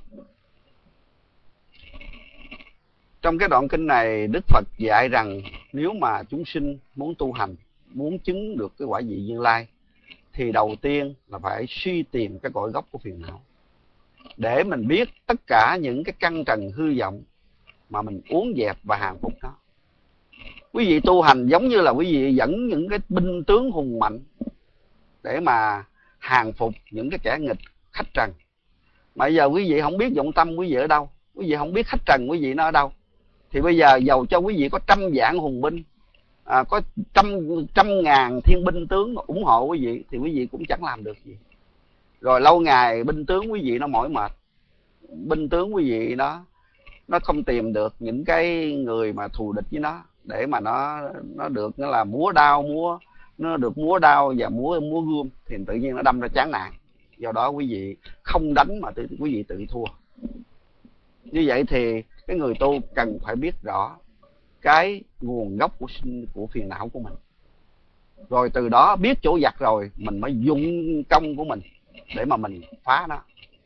Trong cái đoạn kinh này, Đức Phật dạy rằng nếu mà chúng sinh muốn tu hành, muốn chứng được cái quả vị Như Lai, thì đầu tiên là phải suy tìm cái cội gốc của phiền não, để mình biết tất cả những cái căn trần hư vọng mà mình uốn dẹp và hàng phục nó. Quý vị tu hành giống như là quý vị dẫn những cái binh tướng hùng mạnh để mà hàng phục những cái kẻ nghịch khách trần. Mà bây giờ quý vị không biết dụng tâm quý vị ở đâu, quý vị không biết khách trần quý vị nó ở đâu, thì bây giờ dầu cho quý vị có trăm vạn hùng binh, à, có trăm trăm ngàn thiên binh tướng ủng hộ quý vị, thì quý vị cũng chẳng làm được gì. Rồi lâu ngày binh tướng quý vị nó mỏi mệt, binh tướng quý vị nó nó không tìm được những cái người mà thù địch với nó để mà nó nó được nó là múa đao múa nó được múa đao và múa múa gươm, thì tự nhiên nó đâm ra chán nản. Do đó quý vị không đánh mà tự, quý vị tự thua. Như vậy thì cái người tu cần phải biết rõ cái nguồn gốc của của phiền não của mình, rồi từ đó biết chỗ giặc rồi mình mới dùng công của mình để mà mình phá nó.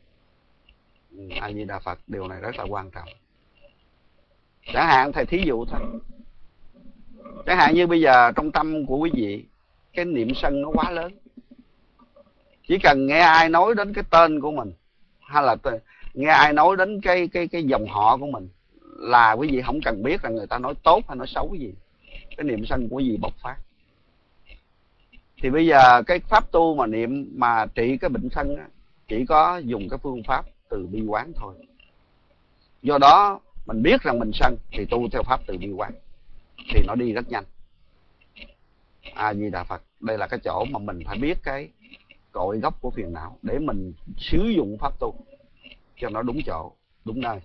A Di Đà Phật, điều này rất là quan trọng. Chẳng hạn thầy thí dụ thôi, chẳng hạn như bây giờ trong tâm của quý vị cái niệm sân nó quá lớn, chỉ cần nghe ai nói đến cái tên của mình, hay là nghe ai nói đến cái cái cái dòng họ của mình, là quý vị không cần biết là người ta nói tốt hay nói xấu gì, cái niệm sân của quý vị bộc phát. Thì bây giờ cái pháp tu mà niệm mà trị cái bệnh sân á, chỉ có dùng cái phương pháp từ bi quán thôi. Do đó mình biết rằng mình sân thì tu theo pháp từ bi quán thì nó đi rất nhanh. A Di Đà Phật, đây là cái chỗ mà mình phải biết cái cội gốc của phiền não để mình sử dụng pháp tu cho nó đúng chỗ, đúng nơi.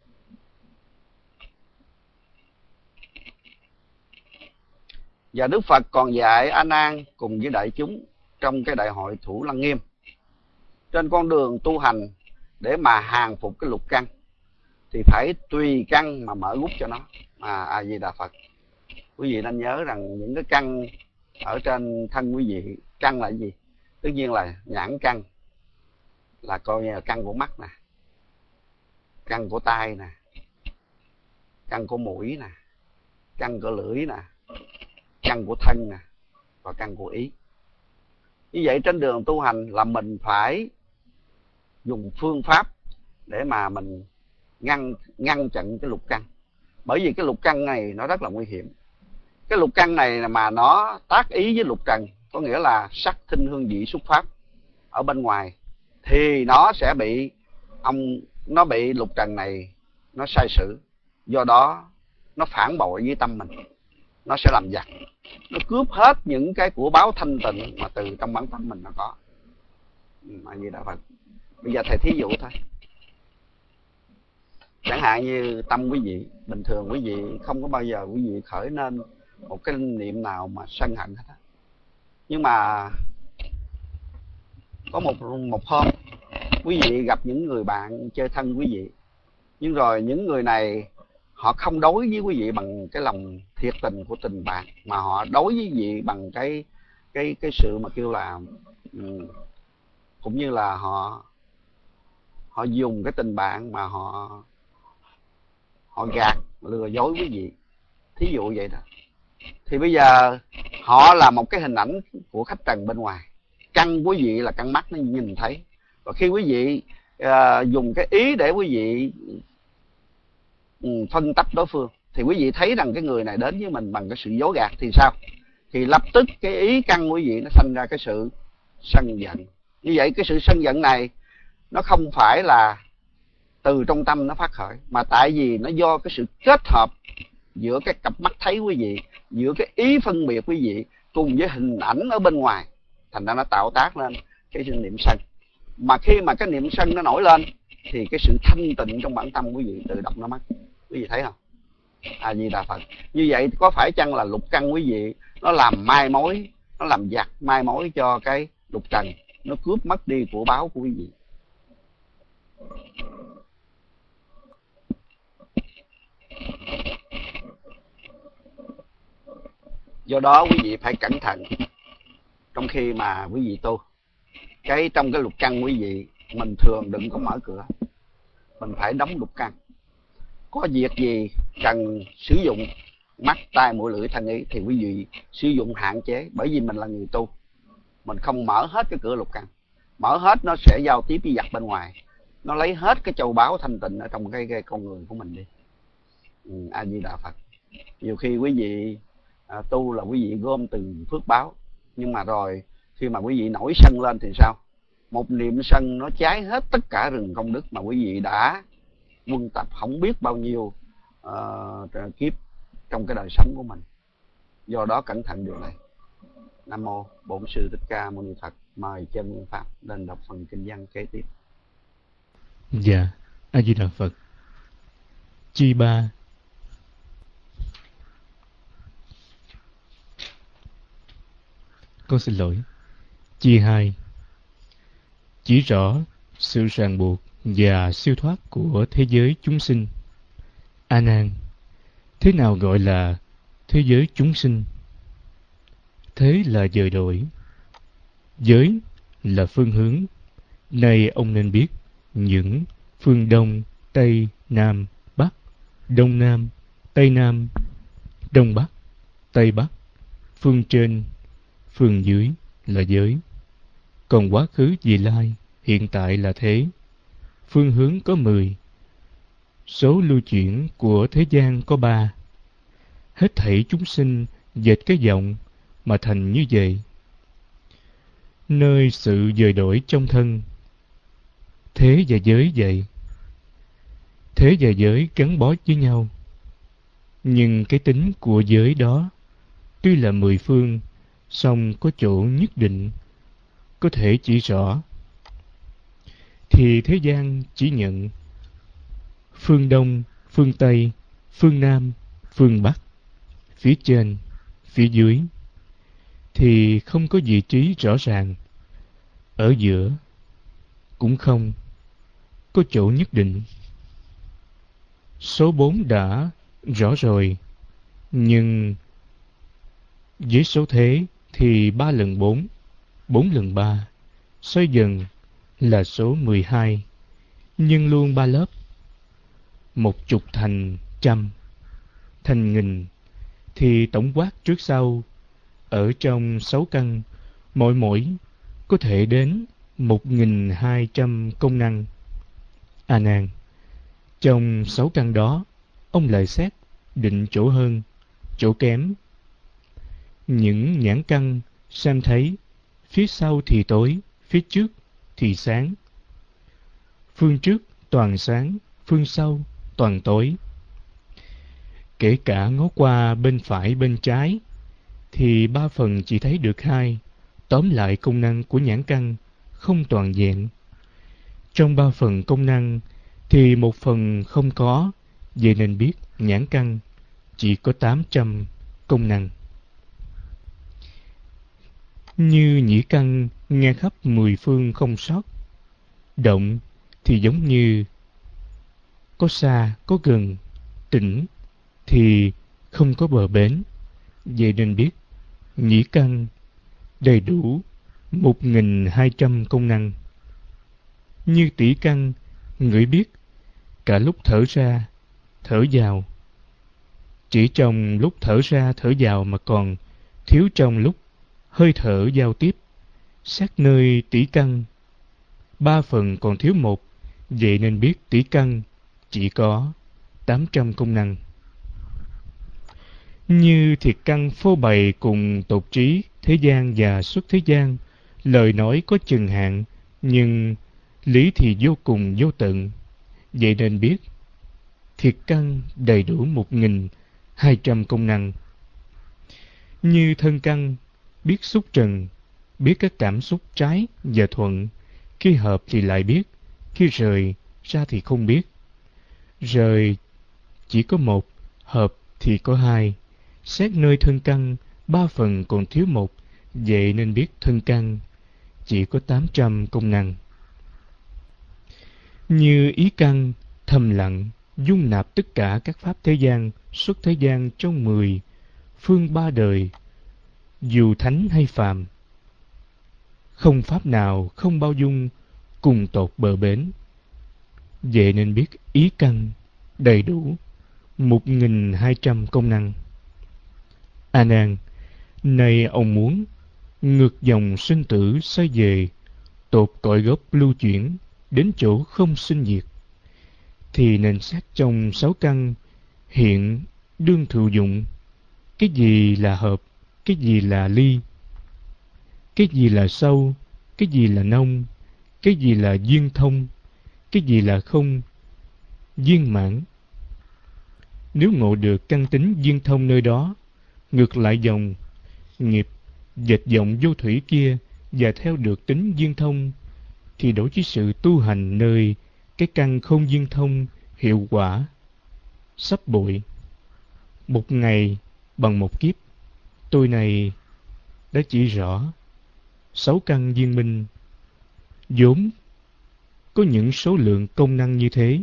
Và Đức Phật còn dạy A Nan cùng với đại chúng trong cái đại hội Thủ Lăng Nghiêm, trên con đường tu hành để mà hàng phục cái lục căn thì phải tùy căn mà mở gút cho nó. À, A Di Đà Phật, quý vị nên nhớ rằng những cái căn ở trên thân quý vị, căn là cái gì? Tất nhiên là nhãn căn, là coi như là căn của mắt nè, căn của tai nè, căn của mũi nè, căn của lưỡi nè, căn của thân nè, và căn của ý. Như vậy trên đường tu hành là mình phải dùng phương pháp để mà mình ngăn ngăn chặn cái lục căn. Bởi vì cái lục căn này nó rất là nguy hiểm. Cái lục căn này mà nó tác ý với lục trần, có nghĩa là sắc thinh hương vị xúc pháp ở bên ngoài, thì nó sẽ bị ông nó bị lục trần này nó sai sử. Do đó nó phản bội với tâm mình, nó sẽ làm giặc, nó cướp hết những cái của báo thanh tịnh mà từ trong bản thân mình nó có. A Di Đà Phật. Bây giờ thầy thí dụ thôi. Chẳng hạn như tâm quý vị, bình thường quý vị không có bao giờ quý vị khởi nên một cái niệm nào mà sân hận hết á. Nhưng mà có một một hôm quý vị gặp những người bạn chơi thân quý vị, nhưng rồi những người này họ không đối với quý vị bằng cái lòng thiệt tình của tình bạn, mà họ đối với quý vị bằng cái cái cái sự mà kêu là um, cũng như là họ họ dùng cái tình bạn mà họ họ gạt lừa dối quý vị, thí dụ vậy đó. Thì bây giờ họ là một cái hình ảnh của khách trần bên ngoài, căn quý vị là căn mắt nó nhìn thấy, và khi quý vị uh, dùng cái ý để quý vị um, phân tách đối phương, thì quý vị thấy rằng cái người này đến với mình bằng cái sự dối gạt, thì sao? Thì lập tức cái ý căn quý vị nó sanh ra cái sự sân giận. Như vậy cái sự sân giận này nó không phải là từ trong tâm nó phát khởi, mà tại vì nó do cái sự kết hợp giữa cái cặp mắt thấy quý vị, giữa cái ý phân biệt quý vị cùng với hình ảnh ở bên ngoài, thành ra nó tạo tác lên cái niệm sân. Mà khi mà cái niệm sân nó nổi lên thì cái sự thanh tịnh trong bản tâm quý vị tự động nó mất. Quý vị thấy không? A Di Đà Phật. Như vậy có phải chăng là lục căn quý vị nó làm mai mối, nó làm giặc mai mối cho cái lục trần, nó cướp mất đi của báo của quý vị. Do đó quý vị phải cẩn thận trong khi mà quý vị tu. Cái trong cái lục căn quý vị, mình thường đừng có mở cửa, mình phải đóng lục căn. Có việc gì cần sử dụng mắt, tai, mũi, lưỡi, thân, ý thì quý vị sử dụng hạn chế. Bởi vì mình là người tu, mình không mở hết cái cửa lục căn. Mở hết nó sẽ giao tiếp với giặc bên ngoài, nó lấy hết cái châu báu thanh tịnh ở trong cái, cái con người của mình đi. ừ, A Di Đà Phật. Nhiều khi quý vị à, tu là quý vị gom từng phước báo, nhưng mà rồi khi mà quý vị nổi sân lên thì sao? Một niệm sân nó cháy hết tất cả rừng công đức mà quý vị đã quân tập không biết bao nhiêu uh, kiếp trong cái đời sống của mình. Do đó cẩn thận điều này. Nam mô Bổn Sư Thích Ca Mâu Ni Phật. Mời chân Nguyên Pháp lên đọc phần kinh văn kế tiếp. Dạ, A Di Đà Phật. Chi ba. Con xin lỗi. Chi hai. Chỉ rõ sự ràng buộc và siêu thoát của thế giới chúng sinh. A Nan, thế nào gọi là thế giới chúng sinh? Thế là dời đổi. Giới là phương hướng. Nay ông nên biết những phương Đông, Tây, Nam, Bắc, Đông Nam, Tây Nam, Đông Bắc, Tây Bắc, phương trên, phương dưới là giới. Còn quá khứ, vị lai, hiện tại là thế. Phương hướng có mười. Số lưu chuyển của thế gian có ba. Hết thảy chúng sinh dệt cái vọng mà thành như vậy. Nơi sự dời đổi trong thân, thế và giới vậy. Thế và giới gắn bó với nhau. Nhưng cái tính của giới đó tuy là mười phương, song có chỗ nhất định có thể chỉ rõ. Thì thế gian chỉ nhận phương Đông, phương Tây, phương Nam, phương Bắc, phía trên, phía dưới, thì không có vị trí rõ ràng. Ở giữa cũng không có chỗ nhất định. Số bốn đã rõ rồi, nhưng với số thế thì ba lần bốn, bốn lần ba, xoay dần là số mười hai, nhân luôn ba lớp. Một chục thành trăm, thành nghìn, thì tổng quát trước sau, ở trong sáu căn, mỗi mỗi có thể đến một nghìn hai trăm công năng. A Nan, trong sáu căn đó, ông lại xét định chỗ hơn, chỗ kém. Những nhãn căn xem thấy, phía sau thì tối, phía trước thì sáng. Phương trước toàn sáng, phương sau toàn tối. Kể cả ngó qua bên phải bên trái, thì ba phần chỉ thấy được hai. Tóm lại công năng của nhãn căn không toàn vẹn. Trong ba phần công năng thì một phần không có, vậy nên biết nhãn căn chỉ có tám trăm công năng. Như nhĩ căn nghe khắp mười phương không sót. Động thì giống như có xa, có gần. Tĩnh thì không có bờ bến. Vậy nên biết nhĩ căn đầy đủ một nghìn hai trăm công năng. Như tỷ căn ngửi biết cả lúc thở ra, thở vào. Chỉ trong lúc thở ra, thở vào mà còn thiếu trong lúc hơi thở giao tiếp. Sát nơi tỷ căn, ba phần còn thiếu một, vậy nên biết tỷ căn chỉ có tám trăm công năng. Như thiệt căn phô bày cùng tột trí thế gian và xuất thế gian, lời nói có chừng hạn, nhưng lý thì vô cùng vô tận. Vậy nên biết thiệt căn đầy đủ một nghìn hai trăm công năng. Như thân căn, biết xúc trần, biết các cảm xúc trái và thuận, khi hợp thì lại biết, khi rời ra thì không biết. Rời chỉ có một, hợp thì có hai. Xét nơi thân căn, ba phần còn thiếu một, vậy nên biết thân căn chỉ có tám trăm công năng. Như ý căn, thầm lặng, dung nạp tất cả các pháp thế gian, xuất thế gian trong mười phương ba đời, dù thánh hay phàm, không pháp nào không bao dung, cùng tột bờ bến. Vậy nên biết ý căn đầy đủ một nghìn hai trăm công năng. A Nan, nay ông muốn ngược dòng sinh tử xoay về, tột cội gốc lưu chuyển đến chỗ không sinh diệt, thì nên xét trong sáu căn hiện đương thụ dụng. Cái gì là hợp, cái gì là ly, cái gì là sâu, cái gì là nông, cái gì là duyên thông, cái gì là không viên mãn. Nếu ngộ được căn tính duyên thông nơi đó, ngược lại dòng nghiệp dệt dòng vô thủy kia và theo được tính duyên thông, thì đối với sự tu hành nơi cái căn không duyên thông hiệu quả sắp bội. Một ngày bằng một kiếp, tôi này đã chỉ rõ sáu căn viên minh vốn có những số lượng công năng như thế.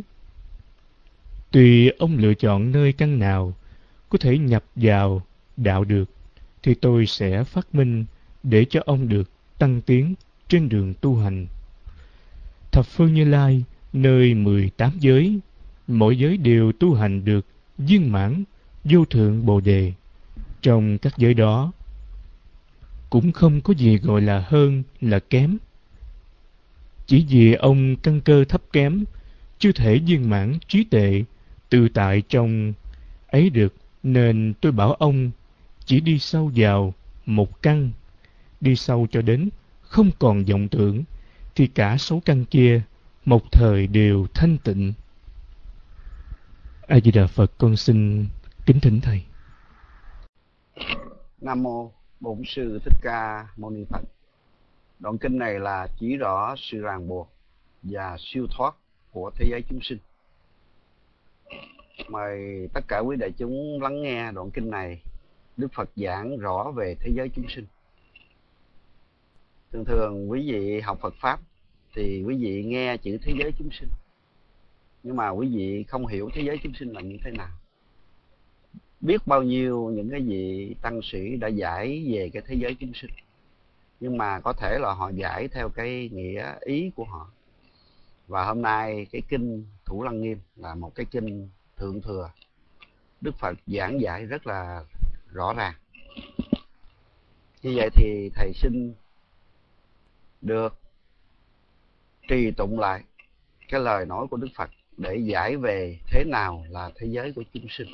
Tùy ông lựa chọn nơi căn nào có thể nhập vào đạo được, thì tôi sẽ phát minh để cho ông được tăng tiến trên đường tu hành. Thập phương Như Lai nơi mười tám giới, mỗi giới đều tu hành được viên mãn vô thượng bồ đề. Trong các giới đó cũng không có gì gọi là hơn là kém. Chỉ vì ông căn cơ thấp kém, chưa thể viên mãn trí tuệ tự tại trong ấy được, nên tôi bảo ông chỉ đi sâu vào một căn, đi sâu cho đến không còn vọng tưởng, thì cả sáu căn kia một thời đều thanh tịnh. A Di Đà Phật. Con xin kính thỉnh thầy. Nam mô Bổn Sư Thích Ca Mâu Ni Phật. Đoạn kinh này là chỉ rõ sự ràng buộc và siêu thoát của thế giới chúng sinh. Mời tất cả quý đại chúng lắng nghe đoạn kinh này. Đức Phật giảng rõ về thế giới chúng sinh. Thường thường quý vị học Phật Pháp thì quý vị nghe chữ thế giới chúng sinh, nhưng mà quý vị không hiểu thế giới chúng sinh là như thế nào. Biết bao nhiêu những cái vị tăng sĩ đã giải về cái thế giới chúng sinh, nhưng mà có thể là họ giải theo cái nghĩa ý của họ. Và hôm nay cái kinh Thủ Lăng Nghiêm là một cái kinh thượng thừa, Đức Phật giảng giải rất là rõ ràng. Như vậy thì thầy xin được trì tụng lại cái lời nói của Đức Phật để giải về thế nào là thế giới của chúng sinh.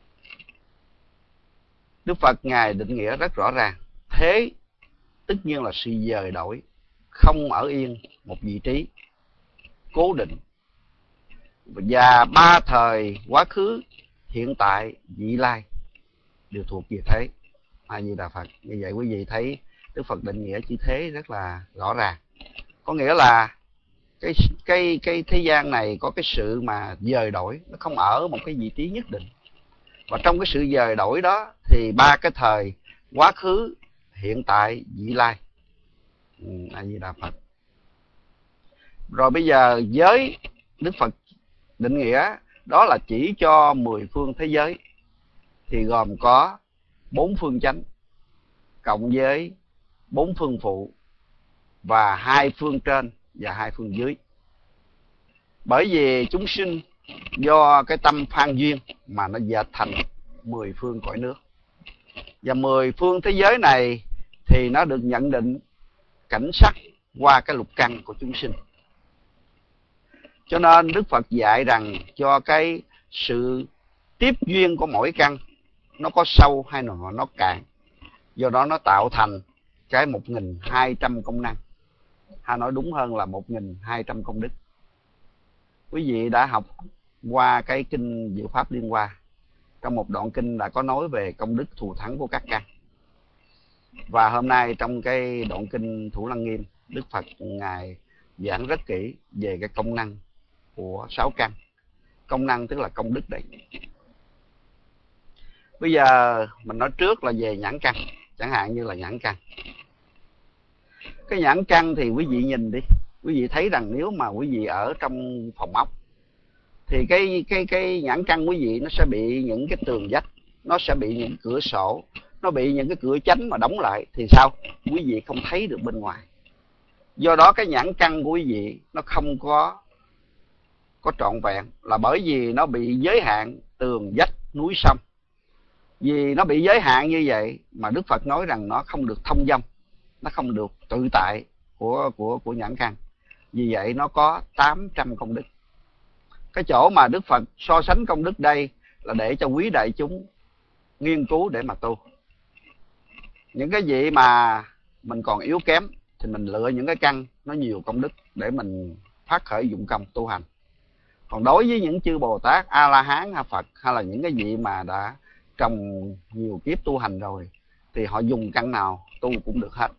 Đức Phật Ngài định nghĩa rất rõ ràng. Thế tất nhiên là sự dời đổi, không ở yên một vị trí cố định. Và ba thời quá khứ, hiện tại, vị lai đều thuộc về thế. A Di Đà Phật. Như vậy quý vị thấy Đức Phật định nghĩa chữ thế rất là rõ ràng. Có nghĩa là cái cái cái thế gian này có cái sự mà dời đổi, nó không ở một cái vị trí nhất định. Và trong cái sự dời đổi đó thì ba cái thời quá khứ, hiện tại, vị lai. Ừ, A Di Đà Phật. Rồi bây giờ giới Đức Phật định nghĩa đó là chỉ cho mười phương thế giới, thì gồm có bốn phương chánh cộng với bốn phương phụ và hai phương trên và hai phương dưới. Bởi vì chúng sinh do cái tâm phan duyên mà nó dệt thành mười phương cõi nước. Và mười phương thế giới này thì nó được nhận định cảnh sắc qua cái lục căn của chúng sinh. Cho nên Đức Phật dạy rằng cho cái sự tiếp duyên của mỗi căn nó có sâu hay là nó cạn, do đó nó tạo thành cái một nghìn hai trăm công năng, hay nói đúng hơn là một nghìn hai trăm công đức. Quý vị đã học qua cái kinh Diệu Pháp Liên Hoa trong một đoạn kinh đã có nói về công đức thù thắng của các căn. Và hôm nay trong cái đoạn kinh Thủ Lăng Nghiêm, Đức Phật Ngài giảng rất kỹ về cái công năng của sáu căn. Công năng tức là công đức đấy. Bây giờ mình nói trước là về nhãn căn. Chẳng hạn như là nhãn căn. Cái nhãn căn thì quý vị nhìn đi, quý vị thấy rằng nếu mà quý vị ở trong phòng ốc thì cái cái cái nhãn căn quý vị nó sẽ bị những cái tường vách, nó sẽ bị những cửa sổ, nó bị những cái cửa chánh mà đóng lại thì sao? Quý vị không thấy được bên ngoài. Do đó cái nhãn căn của quý vị nó không có có trọn vẹn, là bởi vì nó bị giới hạn tường vách núi sông. Vì nó bị giới hạn như vậy mà Đức Phật nói rằng nó không được thông dong, nó không được tự tại của của của nhãn căn. Vì vậy nó có tám trăm công đức. Cái chỗ mà Đức Phật so sánh công đức đây là để cho quý đại chúng nghiên cứu để mà tu. Những cái gì mà mình còn yếu kém thì mình lựa những cái căn nó nhiều công đức để mình phát khởi dụng công tu hành. Còn đối với những chư Bồ Tát, A La Hán hay Phật, hay là những cái vị mà đã trồng nhiều kiếp tu hành rồi thì họ dùng căn nào tu cũng được hết.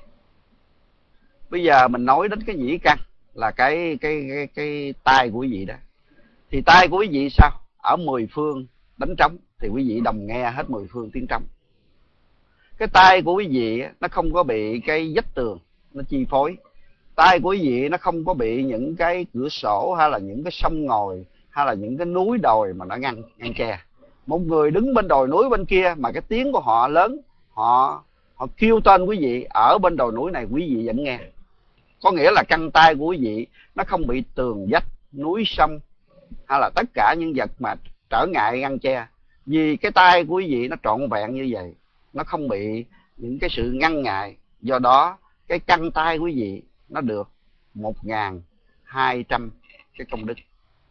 Bây giờ mình nói đến cái nhĩ căn là cái cái cái cái tai của quý vị đó. Thì tai của quý vị sao? Ở mười phương đánh trống thì quý vị đồng nghe hết mười phương tiếng trống. Cái tai của quý vị nó không có bị cái vách tường nó chi phối. Tai của quý vị nó không có bị những cái cửa sổ hay là những cái sông ngòi hay là những cái núi đồi mà nó ngăn ngăn che. Một người đứng bên đồi núi bên kia mà cái tiếng của họ lớn, họ họ kêu tên quý vị ở bên đồi núi này, quý vị vẫn nghe. Có nghĩa là căn tai của quý vị nó không bị tường vách, núi sông hay là tất cả những vật mà trở ngại ngăn che. Vì cái tai của quý vị nó trọn vẹn như vậy, nó không bị những cái sự ngăn ngại. Do đó cái căn tai quý vị nó được một nghìn hai trăm cái công đức.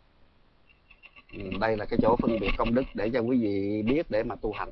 Đây là cái chỗ phân biệt công đức để cho quý vị biết để mà tu hành.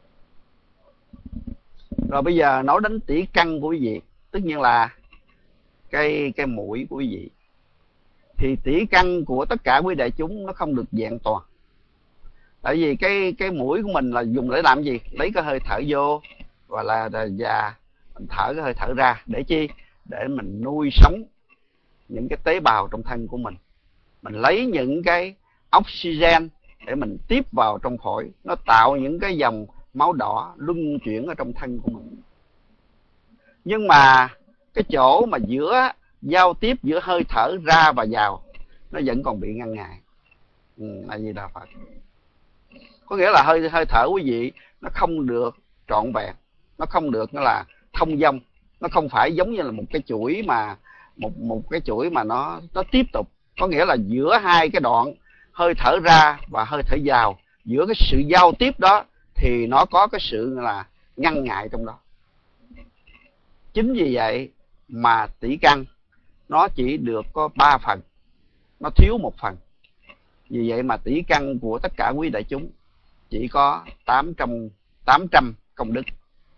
Rồi bây giờ nói đến tỷ căn của quý vị, tất nhiên là cái cái mũi của quý vị. Thì tỷ căn của tất cả quý đại chúng nó không được vẹn toàn. Tại vì cái cái mũi của mình là dùng để làm gì? Lấy cái hơi thở vô và là và mình thở cái hơi thở ra để chi? Để mình nuôi sống những cái tế bào trong thân của mình. Mình lấy những cái oxygen để mình tiếp vào trong phổi, nó tạo những cái dòng máu đỏ luân chuyển ở trong thân của mình. Nhưng mà cái chỗ mà giữa giao tiếp giữa hơi thở ra và vào nó vẫn còn bị ngăn ngại. Ừ, A Di Đà Phật. Có nghĩa là hơi hơi thở quý vị nó không được trọn vẹn, nó không được nó là thông dong, nó không phải giống như là một cái chuỗi mà một một cái chuỗi mà nó nó tiếp tục. Có nghĩa là giữa hai cái đoạn hơi thở ra và hơi thở vào, giữa cái sự giao tiếp đó thì nó có cái sự là ngăn ngại trong đó. Chính vì vậy mà tỷ căn nó chỉ được có ba phần, nó thiếu một phần. Vì vậy mà tỷ căn của tất cả quý đại chúng chỉ có tám trăm công đức.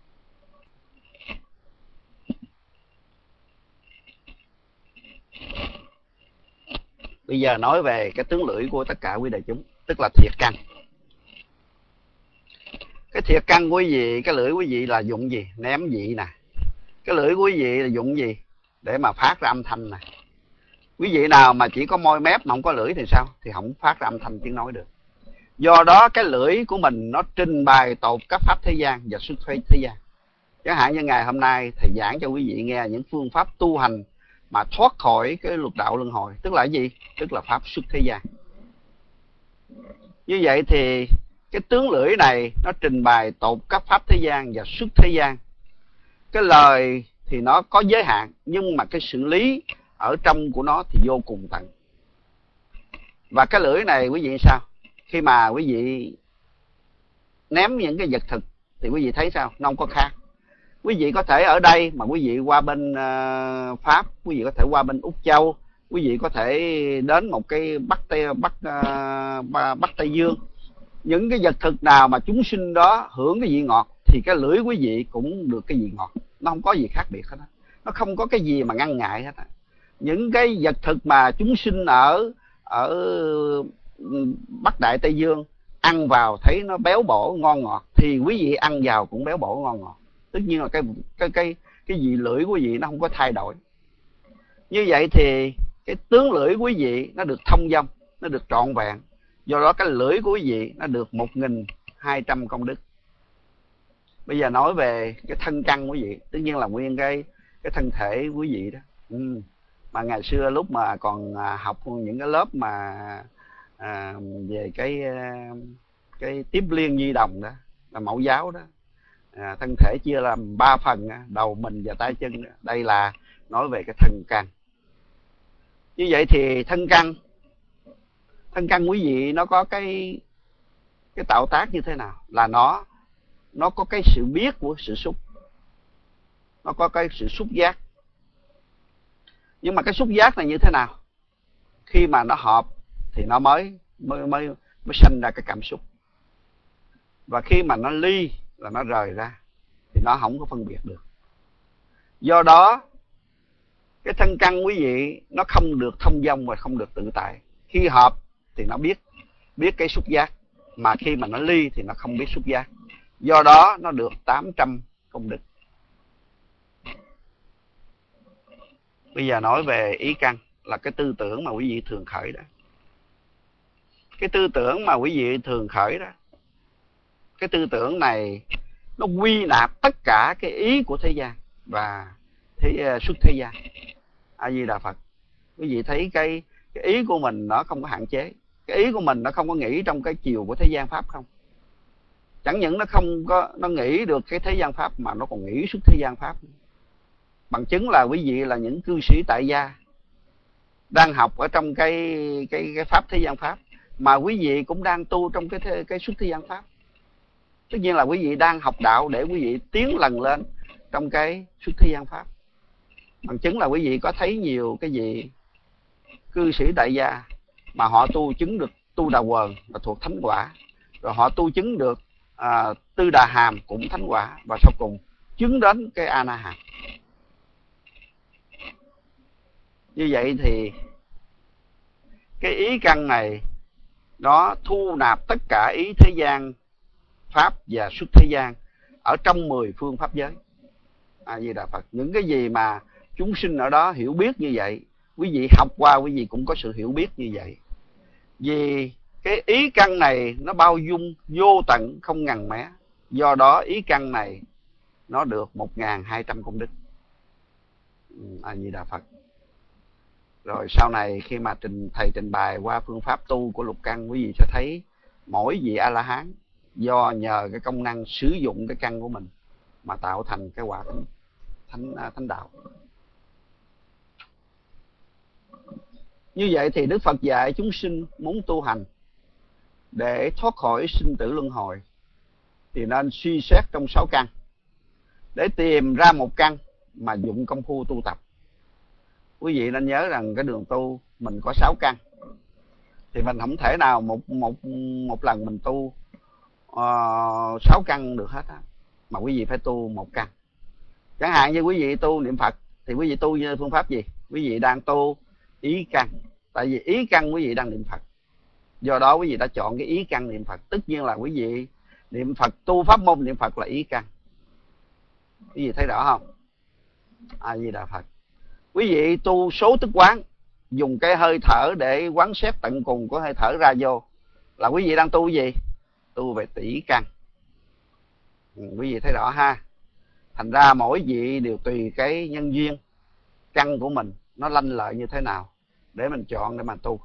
Bây giờ nói về cái tướng lưỡi của tất cả quý đại chúng, tức là thiệt căn. Cái thiệt căn của quý vị, cái lưỡi quý vị là dụng gì? Ném vị nè. Cái lưỡi của quý vị là dụng gì? Để mà phát ra âm thanh nè. Quý vị nào mà chỉ có môi mép mà không có lưỡi thì sao? Thì không phát ra âm thanh tiếng nói được. Do đó cái lưỡi của mình nó trình bày tột các pháp thế gian và xuất thế thế gian. Chẳng hạn như ngày hôm nay thầy giảng cho quý vị nghe những phương pháp tu hành mà thoát khỏi cái lục đạo luân hồi. Tức là cái gì? Tức là pháp xuất thế gian. Như vậy thì cái tướng lưỡi này nó trình bày tột các pháp thế gian và xuất thế gian. Cái lời thì nó có giới hạn, nhưng mà cái xử lý ở trong của nó thì vô cùng tận. Và cái lưỡi này quý vị sao? Khi mà quý vị ném những cái vật thực thì quý vị thấy sao? Nó không có khác. Quý vị có thể ở đây mà quý vị qua bên uh, Pháp, quý vị có thể qua bên Úc Châu, quý vị có thể đến một cái Bắc Tây Bắc uh, Bắc Tây Dương. Những cái vật thực nào mà chúng sinh đó hưởng cái vị ngọt thì cái lưỡi quý vị cũng được cái vị ngọt. Nó không có gì khác biệt hết á. Nó không có cái gì mà ngăn ngại hết á. Những cái vật thực mà chúng sinh ở ở Bắc Đại Tây Dương ăn vào thấy nó béo bổ ngon ngọt thì quý vị ăn vào cũng béo bổ ngon ngọt. Tất nhiên là cái cái cái cái vị lưỡi của quý vị nó không có thay đổi. Như vậy thì cái tướng lưỡi của quý vị nó được thông dong, nó được trọn vẹn. Do đó cái lưỡi của quý vị nó được một nghìn hai trăm công đức. Bây giờ nói về cái thân căn quý vị, tất nhiên là nguyên cái cái thân thể quý vị đó. Ừ. Mà ngày xưa lúc mà còn học những cái lớp mà à, về cái cái tiếp liên nhi đồng đó, là mẫu giáo đó, à, thân thể chia làm ba phần, đầu, mình và tay chân. Đây là nói về cái thân căn. Như vậy thì thân căn thân căn quý vị nó có cái cái tạo tác như thế nào? Là nó nó có cái sự biết của sự xúc, nó có cái sự xúc giác. Nhưng mà cái xúc giác này như thế nào? Khi mà nó hợp thì nó mới mới mới mới sanh ra cái cảm xúc. Và khi mà nó ly là nó rời ra thì nó không có phân biệt được. Do đó cái thân căn quý vị nó không được thông dong và không được tự tại. Khi hợp thì nó biết biết cái xúc giác, mà khi mà nó ly thì nó không biết xúc giác. Do đó nó được tám trăm công đức. Bây giờ nói về ý căn, là cái tư tưởng mà quý vị thường khởi đó. Cái tư tưởng mà quý vị thường khởi đó, cái tư tưởng này nó quy nạp tất cả cái ý của thế gian và thế xuất thế gian. A Di Đà Phật. Quý vị thấy cái cái ý của mình nó không có hạn chế. Cái ý của mình nó không có nghĩ trong cái chiều của thế gian pháp không. Chẳng những nó không có nó nghĩ được cái thế gian pháp mà nó còn nghĩ xuất thế gian pháp. Bằng chứng là quý vị là những cư sĩ tại gia đang học ở trong cái cái cái pháp thế gian pháp, mà quý vị cũng đang tu trong cái thế, cái xuất thế gian pháp. Tất nhiên là quý vị đang học đạo để quý vị tiến lần lên trong cái xuất thế gian pháp. Bằng chứng là quý vị có thấy nhiều cái gì cư sĩ tại gia mà họ tu chứng được tu đà quần là thuộc thánh quả, rồi họ tu chứng được à, tư đà hàm cũng thánh quả, và sau cùng chứng đến cái a na hàm. Như vậy thì cái ý căn này nó thu nạp tất cả ý thế gian pháp và xuất thế gian ở trong mười phương pháp giới. A Di Đà Phật. Những cái gì mà chúng sinh ở đó hiểu biết như vậy, quý vị học qua quý vị cũng có sự hiểu biết như vậy. Vì cái ý căn này nó bao dung vô tận không ngần mé. Do đó ý căn này nó được một nghìn hai trăm công đức. A Di Đà Phật. Rồi sau này khi mà trình thầy trình bày qua phương pháp tu của lục căn, quý vị sẽ thấy mỗi vị A La Hán do nhờ cái công năng sử dụng cái căn của mình mà tạo thành cái quả thánh thánh, thánh đạo. Như vậy thì Đức Phật dạy chúng sinh muốn tu hành để thoát khỏi sinh tử luân hồi thì nên suy xét trong sáu căn để tìm ra một căn mà dụng công phu tu tập. Quý vị nên nhớ rằng cái đường tu mình có sáu căn, thì mình không thể nào một một một lần mình tu uh, sáu căn được hết á, mà quý vị phải tu một căn. Chẳng hạn như quý vị tu niệm Phật thì quý vị tu như phương pháp gì? Quý vị đang tu ý căn, tại vì ý căn quý vị đang niệm Phật. Do đó quý vị đã chọn cái ý căn niệm Phật. Tất nhiên là quý vị niệm Phật, tu pháp môn niệm Phật là ý căn. Quý vị thấy rõ không? A Di Đà Phật. Quý vị tu số tức quán, dùng cái hơi thở để quán xét tận cùng của hơi thở ra vô, là quý vị đang tu gì? Tu về tỷ căn. Ừ, quý vị thấy rõ ha. Thành ra mỗi vị đều tùy cái nhân duyên căn của mình nó lanh lợi như thế nào để mình chọn để mà tu.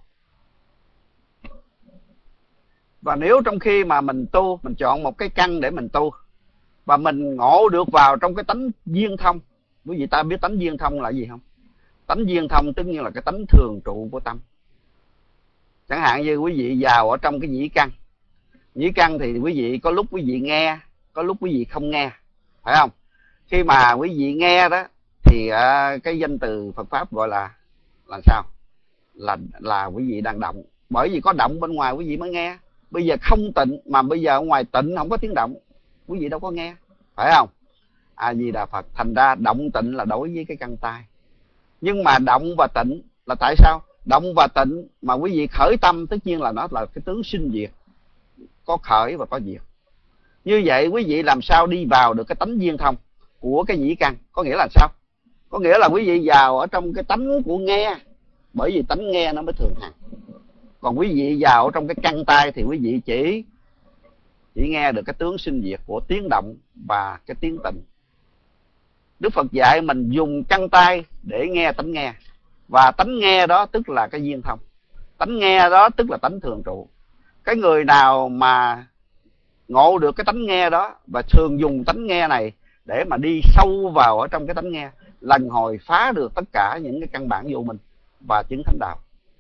Và nếu trong khi mà mình tu, mình chọn một cái căn để mình tu, và mình ngộ được vào trong cái tánh duyên thông. Quý vị ta biết tánh duyên thông là gì không? Tánh duyên thông tất nhiên là cái tánh thường trụ của tâm. Chẳng hạn như quý vị vào ở trong cái nhĩ căn. Nhĩ căn thì quý vị có lúc quý vị nghe, có lúc quý vị không nghe, phải không? Khi mà quý vị nghe đó thì uh, cái danh từ Phật pháp gọi là là sao? Là là quý vị đang động. Bởi vì có động bên ngoài quý vị mới nghe. Bây giờ không tịnh, mà bây giờ ở ngoài tịnh không có tiếng động, quý vị đâu có nghe, phải không? A Di Đà Phật. Thành ra động tịnh là đối với cái căn tai. Nhưng mà động và tịnh là tại sao? Động và tịnh mà quý vị khởi tâm tất nhiên là nó là cái tướng sinh diệt. có khởi và có diệt. Như vậy quý vị làm sao đi vào được cái tánh viên thông của cái nhĩ căn? Có nghĩa là sao? Có nghĩa là quý vị vào ở trong cái tánh của nghe, bởi vì tánh nghe nó mới thường hằng. Còn quý vị vào ở trong cái căn tai thì quý vị chỉ chỉ nghe được cái tướng sinh diệt của tiếng động và cái tiếng tịnh. Đức Phật dạy mình dùng căn tai để nghe tánh nghe, và tánh nghe đó tức là cái viên thông, tánh nghe đó tức là tánh thường trụ. Cái người nào mà ngộ được cái tánh nghe đó và thường dùng tánh nghe này để mà đi sâu vào ở trong cái tánh nghe, lần hồi phá được tất cả những cái căn bản vô minh và chứng thánh đạo.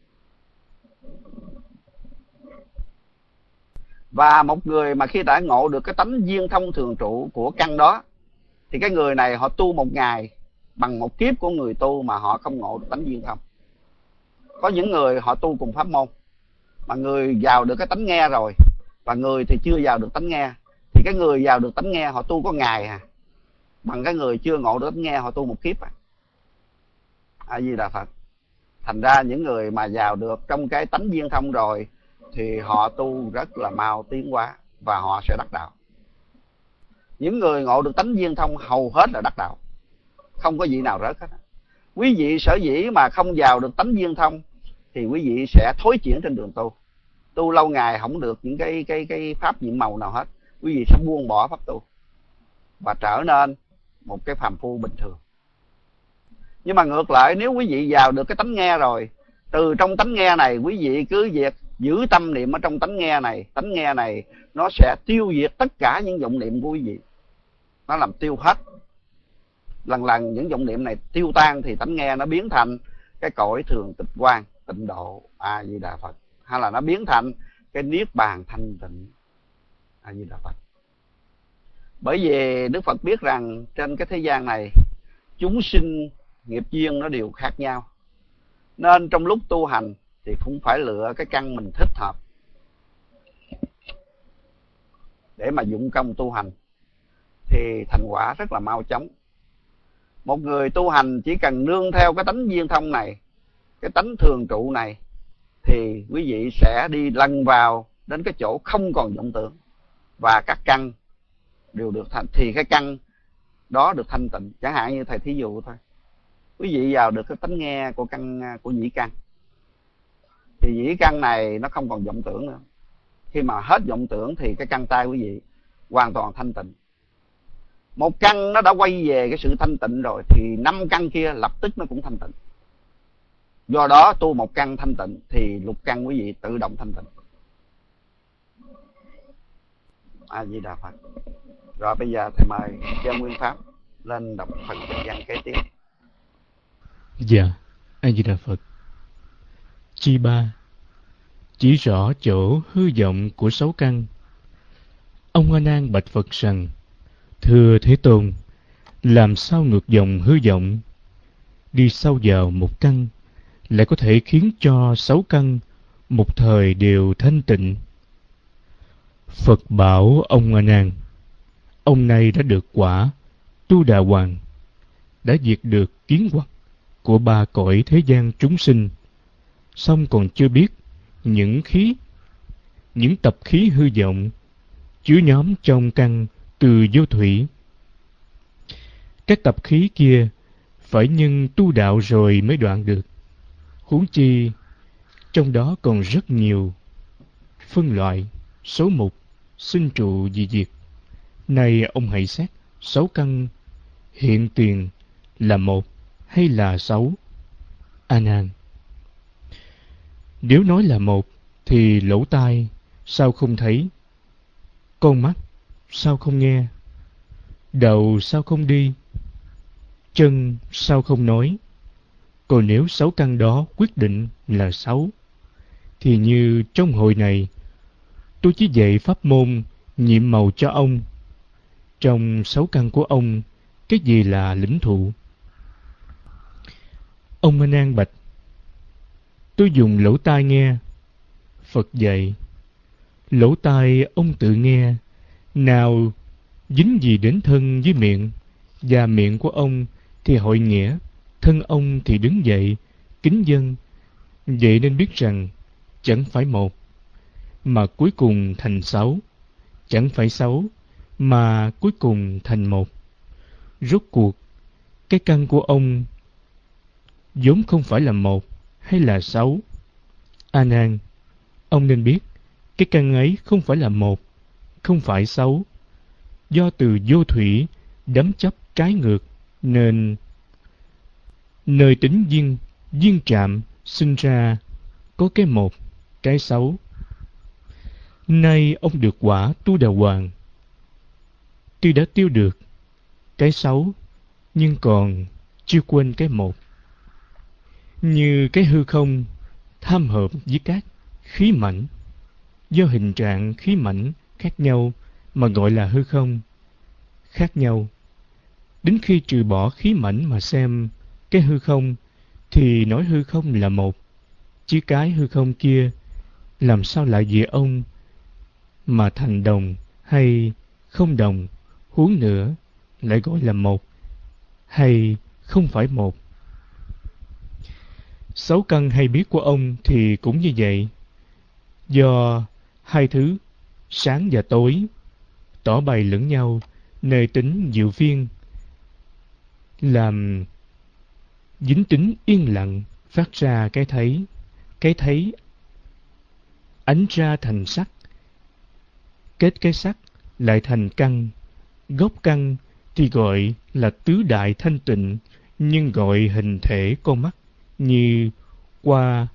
Và một người mà khi đã ngộ được cái tánh viên thông thường trụ của căn đó, thì cái người này họ tu một ngày bằng một kiếp của người tu mà họ không ngộ được tánh viên thông. Có những người họ tu cùng pháp môn, mà người vào được cái tánh nghe rồi và người thì chưa vào được tánh nghe, thì cái người vào được tánh nghe họ tu có ngày à, bằng cái người chưa ngộ được tánh nghe họ tu một kiếp à. A Di Đà Phật. Thành ra những người mà vào được trong cái tánh viên thông rồi thì họ tu rất là mau tiến hóa và họ sẽ đắc đạo. Những người ngộ được tánh viên thông hầu hết là đắc đạo, không có vị nào rớt hết. Quý vị sở dĩ mà không vào được tánh viên thông thì quý vị sẽ thối chuyển trên đường tu. Tu lâu ngày không được những cái cái cái pháp nhiệm màu nào hết, quý vị sẽ buông bỏ pháp tu và trở nên một cái phàm phu bình thường. Nhưng mà ngược lại, nếu quý vị vào được cái tánh nghe rồi, từ trong tánh nghe này quý vị cứ việc giữ tâm niệm ở trong tánh nghe này, tánh nghe này nó sẽ tiêu diệt tất cả những vọng niệm của quý vị, nó làm tiêu hết. Lần lần những vọng niệm này tiêu tan thì tánh nghe nó biến thành cái cõi thường tịch quang, tịnh độ. A Di Đà Phật. Hay là nó biến thành cái niết bàn thanh tịnh. A Di Đà Phật. Bởi vì Đức Phật biết rằng trên cái thế gian này chúng sinh nghiệp duyên nó đều khác nhau, nên trong lúc tu hành thì cũng phải lựa cái căn mình thích hợp để mà dụng công tu hành, thì thành quả rất là mau chóng. Một người tu hành chỉ cần nương theo cái tánh viên thông này, cái tánh thường trụ này, thì quý vị sẽ đi lần vào đến cái chỗ không còn vọng tưởng, và các căn đều được thành, thì cái căn đó được thanh tịnh. Chẳng hạn như thầy thí dụ thôi, quý vị vào được cái tánh nghe của căn của nhĩ căn, thì nhĩ căn này nó không còn vọng tưởng nữa. Khi mà hết vọng tưởng thì cái căn tai quý vị hoàn toàn thanh tịnh. Một căn nó đã quay về cái sự thanh tịnh rồi thì năm căn kia lập tức nó cũng thanh tịnh. Do đó tu một căn thanh tịnh thì lục căn quý vị tự động thanh tịnh. A Di Đà Phật. Rồi bây giờ thầy mời Cha Nguyên Pháp lên đọc phần kinh văn kế tiếp. Dạ, A Di Đà Phật. Chi ba chỉ rõ chỗ hư vọng của sáu căn. Ông A Nan bạch Phật rằng: Thưa Thế Tôn, làm sao ngược dòng hư vọng? Đi sâu vào một căn lại có thể khiến cho sáu căn một thời đều thanh tịnh. Phật bảo ông A Nan: Ông này đã được quả Tu Đà Hoàng, đã diệt được kiến hoặc của ba cõi thế gian chúng sinh, song còn chưa biết những khí, những tập khí hư vọng chứa nhóm trong căn từ vô thủy. Các tập khí kia phải nhân tu đạo rồi mới đoạn được. Huống chi trong đó còn rất nhiều phân loại, số mục, sinh trụ dị diệt. Này ông hãy xét sáu căn hiện tiền là một hay là sáu? A Nan: Nếu nói là một thì lỗ tai sao không thấy, con mắt sao không nghe, đầu sao không đi, chân sao không nói? Còn nếu sáu căn đó quyết định là sáu, thì như trong hội này tôi chỉ dạy pháp môn nhiệm màu cho ông. Trong sáu căn của ông, cái gì là lĩnh thụ? Ông A Nan bạch: Tôi dùng lỗ tai nghe. Phật dạy: Lỗ tai ông tự nghe, nào dính gì đến thân với miệng, và miệng của ông thì hội nghĩa, thân ông thì đứng dậy kính dâng. Vậy nên biết rằng chẳng phải một. mà cuối cùng thành sáu, chẳng phải sáu mà cuối cùng thành một. Rốt cuộc, cái căn của ông vốn không phải là một hay là sáu. A Nan, ông nên biết, cái căn ấy không phải là một, không phải sáu. Do từ vô thủy đấm chấp trái ngược, nên nơi tính duyên, duyên trạm sinh ra có cái một, cái sáu. Nay ông được quả Tu Đà Hoàng, tuy đã tiêu được cái sáu, nhưng còn chưa quên cái một. Như cái hư không tham hợp với các khí mảnh, do hình trạng khí mảnh khác nhau mà gọi là hư không khác nhau. Đến khi trừ bỏ khí mảnh mà xem cái hư không, thì nói hư không là một, chứ cái hư không kia làm sao lại vì ông mà thành đồng hay không đồng, huống nữa lại gọi là một hay không phải một. Sáu căn hay biết của ông thì cũng như vậy, do hai thứ sáng và tối tỏ bày lẫn nhau nơi tính diệu phiên, làm dính tính yên lặng phát ra cái thấy. Cái thấy ánh ra thành sắc, kết cái sắc lại thành căn. Gốc căn thì gọi là tứ đại thanh tịnh, nhưng gọi hình thể con mắt như qua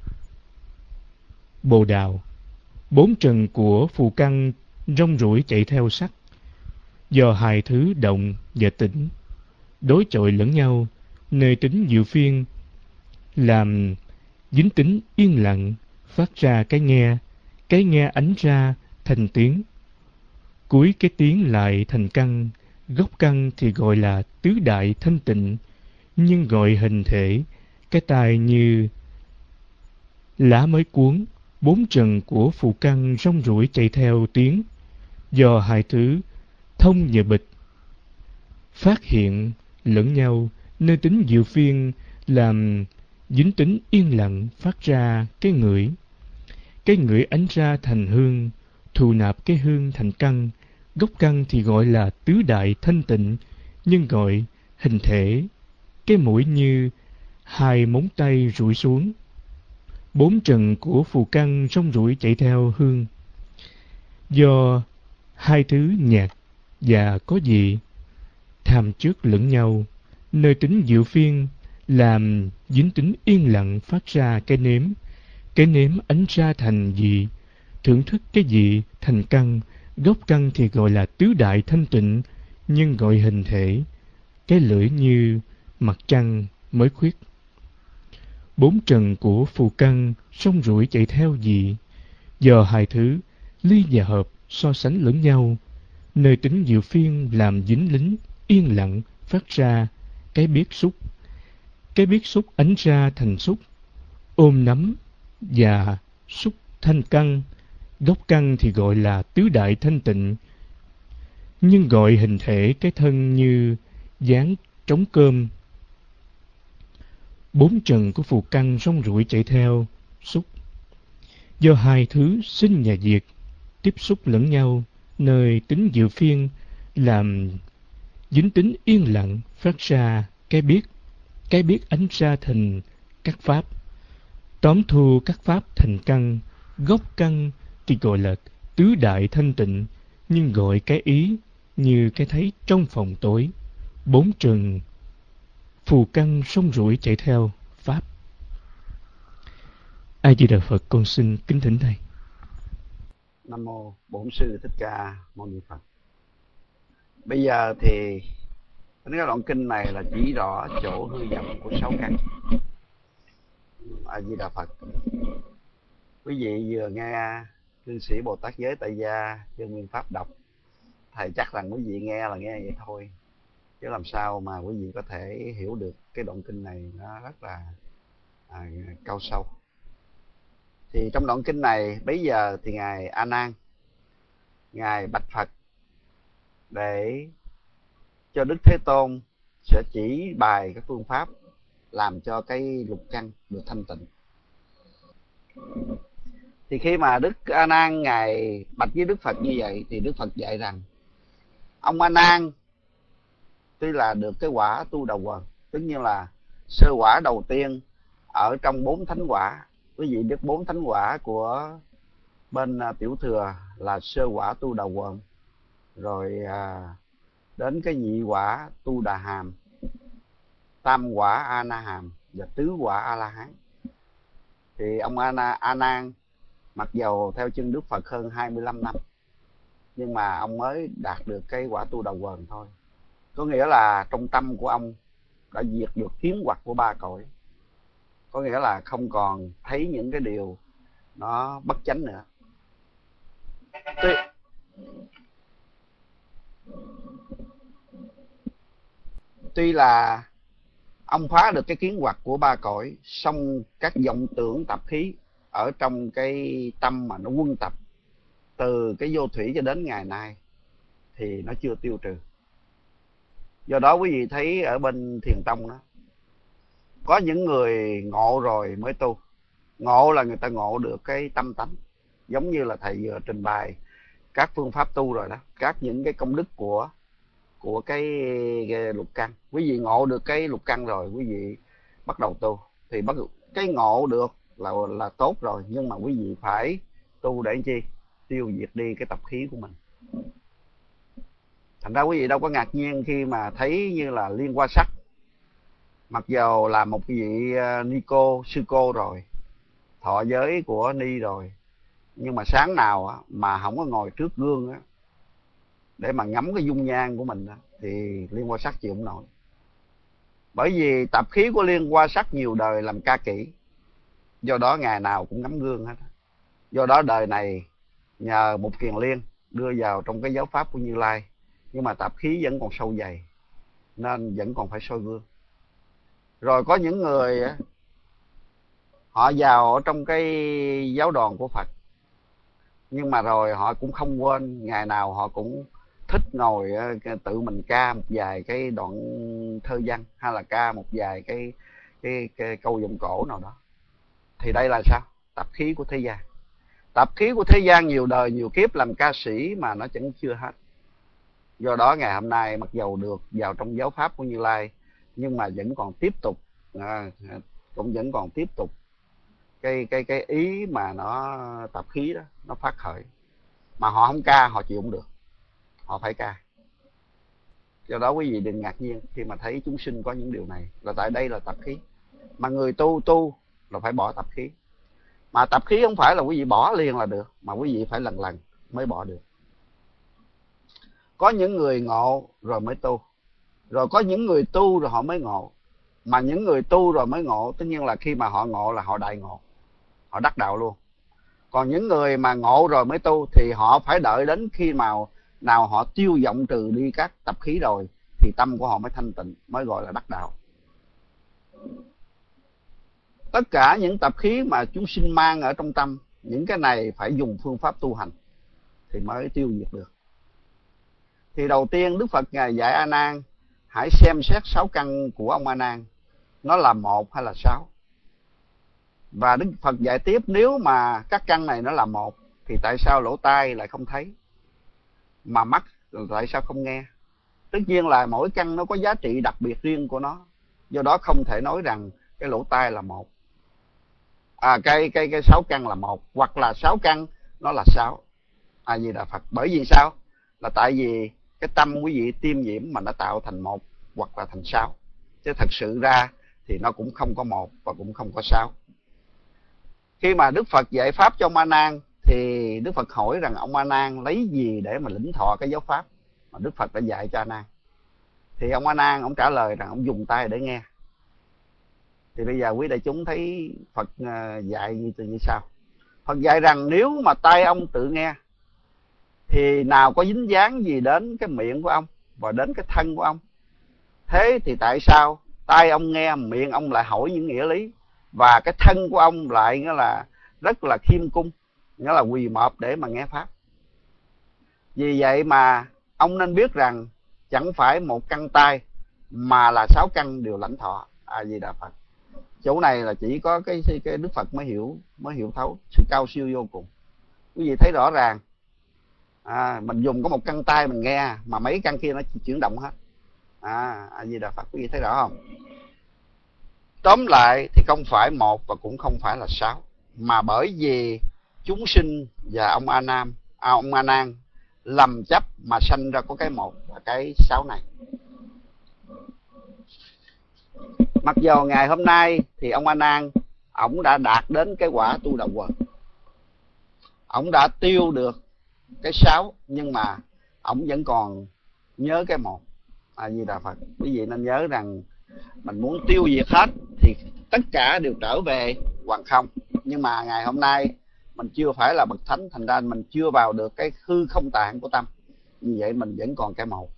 bồ đào. Bốn trần của phù căn rong ruổi chạy theo sắc, do hai thứ động và tĩnh đối chọi lẫn nhau nơi tính diệu phiên, làm dính tính yên lặng phát ra cái nghe. Cái nghe ánh ra thành tiếng, cuối cái tiếng lại thành căn. Gốc căn thì gọi là tứ đại thanh tịnh, nhưng gọi hình thể cái tai như lá mới cuốn. Bốn trần của phù căn rong ruổi chạy theo tiếng, do hai thứ thông và bịch phát hiện lẫn nhau nơi tính diệu phiên, làm dính tính yên lặng phát ra cái ngửi. Cái ngửi ánh ra thành hương, thù nạp cái hương thành căn. Gốc căn thì gọi là tứ đại thanh tịnh, nhưng gọi hình thể cái mũi như hai móng tay rủi xuống. Bốn trần của phù căn rong ruổi chạy theo hương, do hai thứ nhạt và có vị tham trước lẫn nhau nơi tính diệu phiên, làm dính tính yên lặng phát ra cái nếm. Cái nếm ánh ra thành vị, thưởng thức cái vị thành căn. Gốc căn thì gọi là tứ đại thanh tịnh, nhưng gọi hình thể cái lưỡi như mặt trăng mới khuyết. Bốn trần của phù căn song ruổi chạy theo vị, do hai thứ ly và hợp so sánh lẫn nhau nơi tính diệu phiên, làm dính lính yên lặng phát ra cái biết xúc. Cái biết xúc ánh ra thành xúc, ôm nắm và xúc thanh căn. Gốc căn thì gọi là tứ đại thanh tịnh, nhưng gọi hình thể cái thân như dáng trống cơm. Bốn trần của phù căn rong ruổi chạy theo xúc, do hai thứ sinh và diệt tiếp xúc lẫn nhau nơi tính diệu phiên, làm dính tính yên lặng phát ra cái biết. Cái biết ánh ra thành các pháp, tóm thu các pháp thành căn. Gốc căn thì gọi là tứ đại thanh tịnh, nhưng gọi cái ý như cái thấy trong phòng tối. Bốn trần phù căn song ruổi chạy theo pháp. A Di Đà Phật. Con xin kính thỉnh thầy. Nam mô Bổn Sư Thích Ca Mâu Ni Phật. Bây giờ thì cái đoạn kinh này là chỉ rõ chỗ hư vọng của sáu căn. A Di Đà Phật. Quý vị vừa nghe cư sĩ Bồ Tát Giới Tại Gia Chân Nguyên Pháp đọc, thầy chắc rằng quý vị nghe là nghe vậy thôi, chứ làm sao mà quý vị có thể hiểu được cái đoạn kinh này nó rất là à, cao sâu. Thì trong đoạn kinh này bây giờ thì ngài A Nan, ngài bạch Phật để cho Đức Thế Tôn sẽ chỉ bài cái phương pháp làm cho cái lục căn được thanh tịnh. Thì khi mà Đức A Nan ngài bạch với Đức Phật như vậy thì Đức Phật dạy rằng ông A Nan tuy là được cái quả tu đầu quần, tất nhiên là sơ quả đầu tiên ở trong bốn thánh quả. Quý vị biết bốn thánh quả của bên à, tiểu thừa là sơ quả tu đầu quần, rồi à, đến cái nhị quả tu đà hàm, tam quả a na hàm và tứ quả a la hán. Thì ông a na a nan mặc dầu theo chân Đức Phật hơn hai mươi lăm năm, nhưng mà ông mới đạt được cái quả tu đầu quần thôi. Có nghĩa là trong tâm của ông đã diệt được kiến hoặc của ba cõi, có nghĩa là không còn thấy những cái điều nó bất chánh nữa. Tuy, tuy là ông phá được cái kiến hoặc của ba cõi, song các vọng tưởng tập khí ở trong cái tâm mà nó quân tập từ cái vô thủy cho đến ngày nay thì nó chưa tiêu trừ. Do đó quý vị thấy ở bên thiền tông đó, có những người ngộ rồi mới tu. Ngộ là người ta ngộ được cái tâm tánh, giống như là thầy vừa trình bày các phương pháp tu rồi đó, các những cái công đức của của cái, cái lục căn. Quý vị ngộ được cái lục căn rồi, quý vị bắt đầu tu thì bắt cái ngộ được là là tốt rồi, nhưng mà quý vị phải tu để chi? Tiêu diệt đi cái tập khí của mình. Thành ra quý vị đâu có ngạc nhiên khi mà thấy như là Liên Hoa Sắc, mặc dầu là một vị ni cô, sư cô rồi, thọ giới của ni rồi, nhưng mà sáng nào mà không có ngồi trước gương á để mà ngắm cái dung nhan của mình thì Liên Hoa Sắc chịu không nổi. Bởi vì tập khí của Liên Hoa Sắc nhiều đời làm ca kỹ, do đó ngày nào cũng ngắm gương hết. Do đó đời này nhờ một kiền liên đưa vào trong cái giáo pháp của Như Lai, nhưng mà tập khí vẫn còn sâu dày nên vẫn còn phải soi gương. Rồi có những người họ vào ở trong cái giáo đoàn của Phật, nhưng mà rồi họ cũng không quên, ngày nào họ cũng thích ngồi tự mình ca một vài cái đoạn thơ văn, hay là ca một vài cái, cái, cái câu vọng cổ nào đó. Thì đây là sao? Tập khí của thế gian. Tập khí của thế gian nhiều đời nhiều kiếp làm ca sĩ mà nó vẫn chưa hết. Do đó ngày hôm nay mặc dầu được vào trong giáo pháp của Như Lai, nhưng mà vẫn còn tiếp tục à, cũng vẫn còn tiếp tục cái cái cái ý mà nó tập khí đó nó phát khởi, mà họ không ca họ chịu không được, họ phải ca. Do đó quý vị đừng ngạc nhiên khi mà thấy chúng sinh có những điều này, là tại đây là tập khí. Mà người tu tu là phải bỏ tập khí. Mà tập khí không phải là quý vị bỏ liền là được, mà quý vị phải lần lần mới bỏ được. Có những người ngộ rồi mới tu, rồi có những người tu rồi họ mới ngộ. Mà những người tu rồi mới ngộ, tất nhiên là khi mà họ ngộ là họ đại ngộ, họ đắc đạo luôn. Còn những người mà ngộ rồi mới tu thì họ phải đợi đến khi nào nào họ tiêu vọng trừ đi các tập khí rồi thì tâm của họ mới thanh tịnh, mới gọi là đắc đạo. Tất cả những tập khí mà chúng sinh mang ở trong tâm, những cái này phải dùng phương pháp tu hành thì mới tiêu diệt được. Thì đầu tiên Đức Phật ngài dạy A Nan hãy xem xét sáu căn của ông A Nan, nó là một hay là sáu. Và Đức Phật dạy tiếp, nếu mà các căn này nó là một thì tại sao lỗ tai lại không thấy, mà mắt tại sao không nghe? Tất nhiên là mỗi căn nó có giá trị đặc biệt riêng của nó, do đó không thể nói rằng cái lỗ tai là một, à cái cái cái sáu căn là một, hoặc là sáu căn nó là sáu. A Di Đà Phật. Bởi vì sao? Là tại vì cái tâm quý vị tiêm nhiễm mà nó tạo thành một hoặc là thành sáu, chứ thật sự ra thì nó cũng không có một và cũng không có sáu. Khi mà Đức Phật dạy pháp cho ông A Nan thì Đức Phật hỏi rằng ông A Nan lấy gì để mà lĩnh thọ cái giáo pháp mà Đức Phật đã dạy cho A Nan. Thì ông A Nan ông trả lời rằng ông dùng tai để nghe. Thì bây giờ quý đại chúng thấy Phật dạy như từ như sau. Phật dạy rằng nếu mà tai ông tự nghe thì nào có dính dáng gì đến cái miệng của ông và đến cái thân của ông. Thế thì tại sao tai ông nghe, miệng ông lại hỏi những nghĩa lý, và cái thân của ông lại nghĩa là rất là khiêm cung, nghĩa là quỳ mọp để mà nghe pháp? Vì vậy mà ông nên biết rằng chẳng phải một căn tai mà là sáu căn đều lãnh thọ. A Di Đà Phật. Chỗ này là chỉ có cái cái Đức Phật mới hiểu mới hiểu thấu, sự cao siêu vô cùng. Quý vị thấy rõ ràng. À, mình dùng có một căn tay mình nghe mà mấy căn kia nó chuyển động hết. À, A Di Đà Phật, quý vị thấy rõ không? Tóm lại thì không phải một và cũng không phải là sáu, mà bởi vì chúng sinh và ông A Nam, à, ông A Nan lầm chấp mà sanh ra có cái một và cái sáu này. Mặc dù ngày hôm nay thì ông A Nan ổng đã đạt đến cái quả tu đà quần, ổng đã tiêu được cái sáu, nhưng mà ổng vẫn còn nhớ cái một. A Di Đà Phật. Quý vị nên nhớ rằng mình muốn tiêu diệt hết thì tất cả đều trở về hoàn không. Nhưng mà ngày hôm nay mình chưa phải là bậc thánh, thành ra mình chưa vào được cái hư không tạng của tâm. Như vậy mình vẫn còn cái một.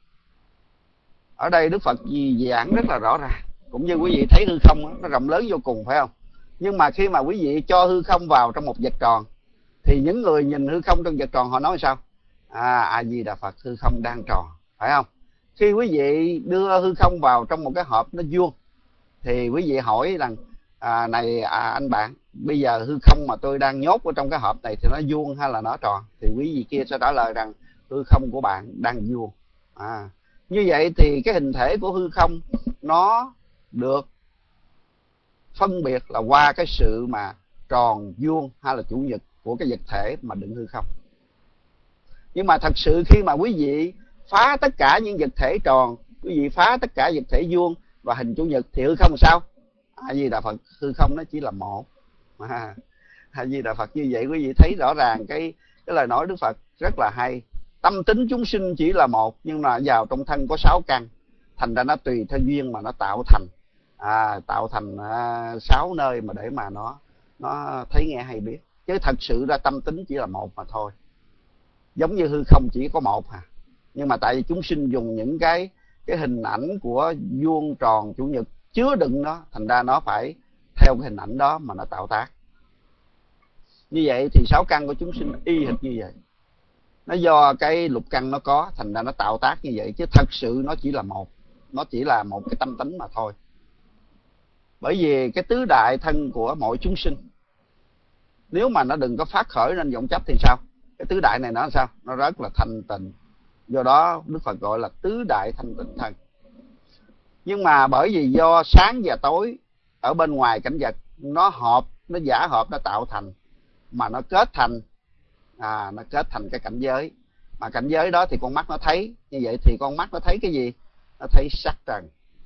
Ở đây Đức Phật giảng rất là rõ ràng. Cũng như quý vị thấy hư không nó rộng lớn vô cùng, phải không? Nhưng mà khi mà quý vị cho hư không vào trong một vạch tròn thì những người nhìn hư không trong vạch tròn họ nói sao? À, A Di Đà Phật, hư không đang tròn, phải không? Khi quý vị đưa hư không vào trong một cái hộp nó vuông thì quý vị hỏi rằng à, này à, anh bạn, bây giờ hư không mà tôi đang nhốt ở trong cái hộp này thì nó vuông hay là nó tròn? Thì quý vị kia sẽ trả lời rằng hư không của bạn đang vuông. À, như vậy thì cái hình thể của hư không nó được phân biệt là qua cái sự mà tròn, vuông hay là chủ nhật của cái vật thể mà đựng hư không. Nhưng mà thật sự khi mà quý vị phá tất cả những vật thể tròn, quý vị phá tất cả vật thể vuông và hình chủ nhật thì hư không sao? A Di Đà Phật, hư không nó chỉ là một. À, A Di Đà Phật. Như vậy quý vị thấy rõ ràng cái cái lời nói Đức Phật rất là hay. Tâm tính chúng sinh chỉ là một, nhưng mà vào trong thân có sáu căn, thành ra nó tùy theo duyên mà nó tạo thành à, tạo thành à, sáu nơi mà để mà nó nó thấy nghe hay biết. Chứ thật sự ra tâm tính chỉ là một mà thôi. Giống như hư không chỉ có một à. Nhưng mà tại vì chúng sinh dùng những cái cái hình ảnh của vuông, tròn, chủ nhật chứa đựng nó, thành ra nó phải theo cái hình ảnh đó mà nó tạo tác. Như vậy thì sáu căn của chúng sinh y hệt như vậy. Nó do cái lục căn nó có, thành ra nó tạo tác như vậy. Chứ thật sự nó chỉ là một, nó chỉ là một cái tâm tính mà thôi. Bởi vì cái tứ đại thân của mỗi chúng sinh, nếu mà nó đừng có phát khởi nên vọng chấp thì sao? Cái tứ đại này nó làm sao? Nó rất là thanh tịnh. Do đó Đức Phật gọi là tứ đại thanh tịnh thân. Nhưng mà bởi vì do sáng và tối ở bên ngoài cảnh vật nó hợp, nó giả hợp, nó tạo thành, mà nó kết thành à, nó kết thành cái cảnh giới. Mà cảnh giới đó thì con mắt nó thấy. Như vậy thì con mắt nó thấy cái gì? Nó thấy sắc trần.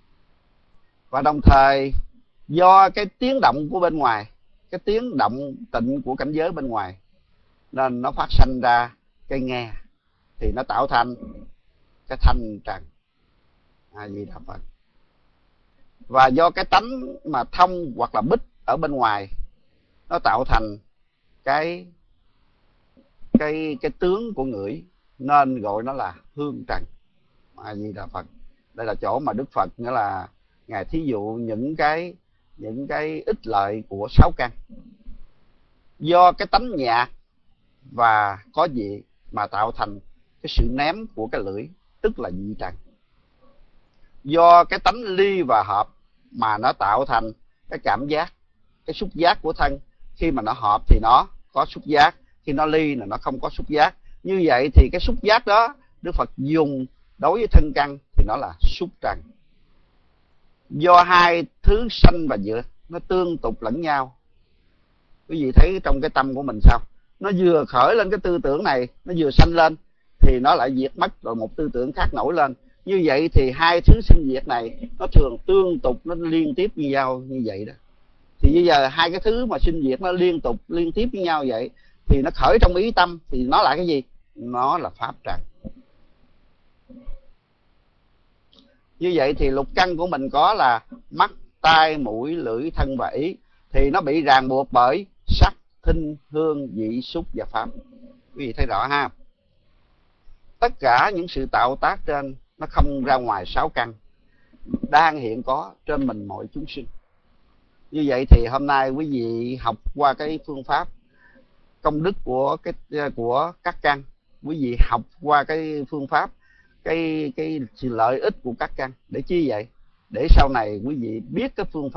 Và đồng thời do cái tiếng động của bên ngoài, cái tiếng động tịnh của cảnh giới bên ngoài, nên nó phát sanh ra cái nghe, thì nó tạo thành cái thanh trần. A Di Đà Phật. Và do cái tánh mà thông hoặc là bích ở bên ngoài, nó tạo thành cái cái cái tướng của ngửi, nên gọi nó là hương trần. A Di Đà Phật. Đây là chỗ mà Đức Phật nghĩa là ngài thí dụ những cái những cái ích lợi của sáu căn. Do cái tánh nhạt và có vị mà tạo thành cái sự ném của cái lưỡi, tức là vị trần. Do cái tánh ly và hợp mà nó tạo thành cái cảm giác, cái xúc giác của thân. Khi mà nó hợp thì nó có xúc giác, khi nó ly là nó không có xúc giác. Như vậy thì cái xúc giác đó Đức Phật dùng đối với thân căn thì nó là xúc trần. Do hai thứ sanh và diệt nó tương tục lẫn nhau. Quý vị thấy trong cái tâm của mình sao? Nó vừa khởi lên cái tư tưởng này, nó vừa sanh lên thì nó lại diệt mất, rồi một tư tưởng khác nổi lên. Như vậy thì hai thứ sinh diệt này nó thường tương tục, nó liên tiếp với nhau như vậy đó. Thì bây giờ hai cái thứ mà sinh diệt nó liên tục liên tiếp với nhau vậy thì nó khởi trong ý tâm thì nó là cái gì? Nó là pháp trần. Như vậy thì lục căn của mình có là mắt, tai, mũi, lưỡi, thân và ý, thì nó bị ràng buộc bởi sắc, thinh, hương, vị, xúc và pháp. Quý vị thấy rõ ha? Tất cả những sự tạo tác trên nó không ra ngoài sáu căn, đang hiện có trên mình mọi chúng sinh. Như vậy thì hôm nay quý vị học qua cái phương pháp công đức của cái của các căn, quý vị học qua cái phương pháp cái cái lợi ích của các căn để chi vậy? Để sau này quý vị biết cái phương pháp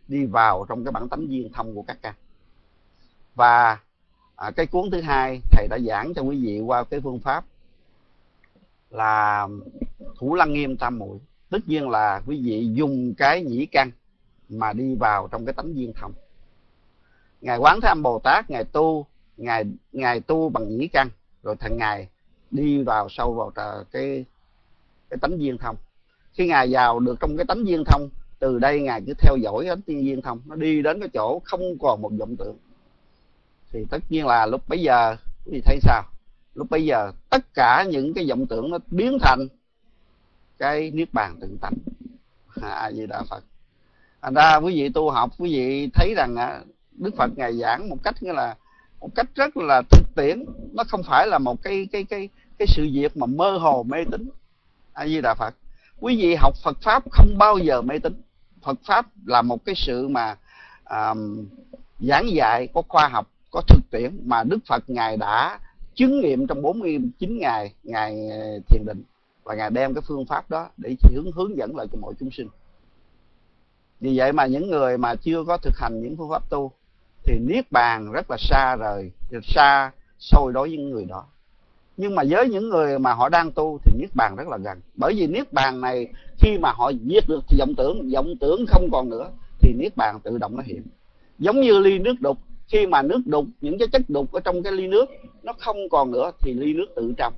đi vào trong cái bản tánh viên thông của các căn. Và à, cái cuốn thứ hai thầy đã giảng cho quý vị qua cái phương pháp là Thủ Lăng Nghiêm Tam Muội. Tất nhiên là quý vị dùng cái nhĩ căn mà đi vào trong cái tánh viên thông. Ngài Quán Thế Âm Bồ Tát, ngài tu ngài ngài tu bằng nhĩ căn, rồi thành ngài đi vào sâu vào cái cái tánh viên thông. Khi ngài vào được trong cái tánh viên thông, từ đây ngài cứ theo dõi cái tánh viên thông, nó đi đến cái chỗ không còn một vọng tưởng. Thì tất nhiên là lúc bấy giờ quý vị thấy sao? Lúc bấy giờ tất cả những cái vọng tưởng nó biến thành cái niết bàn tự tánh. A Di Đà Phật. Thành ra quý vị tu học, quý vị thấy rằng Đức Phật ngài giảng một cách như là một cách rất là thực tiễn, nó không phải là một cái cái cái cái sự việc mà mơ hồ mê tín. A Di Đà Phật. Quý vị học Phật pháp không bao giờ mê tín. Phật pháp là một cái sự mà à, giảng dạy có khoa học, có thực tiễn mà Đức Phật ngài đã chứng nghiệm trong bốn mươi chín ngày ngài thiền định, và ngài đem cái phương pháp đó để hướng hướng dẫn lại cho mọi chúng sinh. Vì vậy mà những người mà chưa có thực hành những phương pháp tu thì niết bàn rất là xa rời, xa xôi đối với những người đó. Nhưng mà với những người mà họ đang tu thì niết bàn rất là gần. Bởi vì niết bàn này khi mà họ diệt được vọng tưởng, vọng tưởng không còn nữa, thì niết bàn tự động nó hiện. Giống như ly nước đục, khi mà nước đục, những cái chất đục ở trong cái ly nước nó không còn nữa thì ly nước tự trong.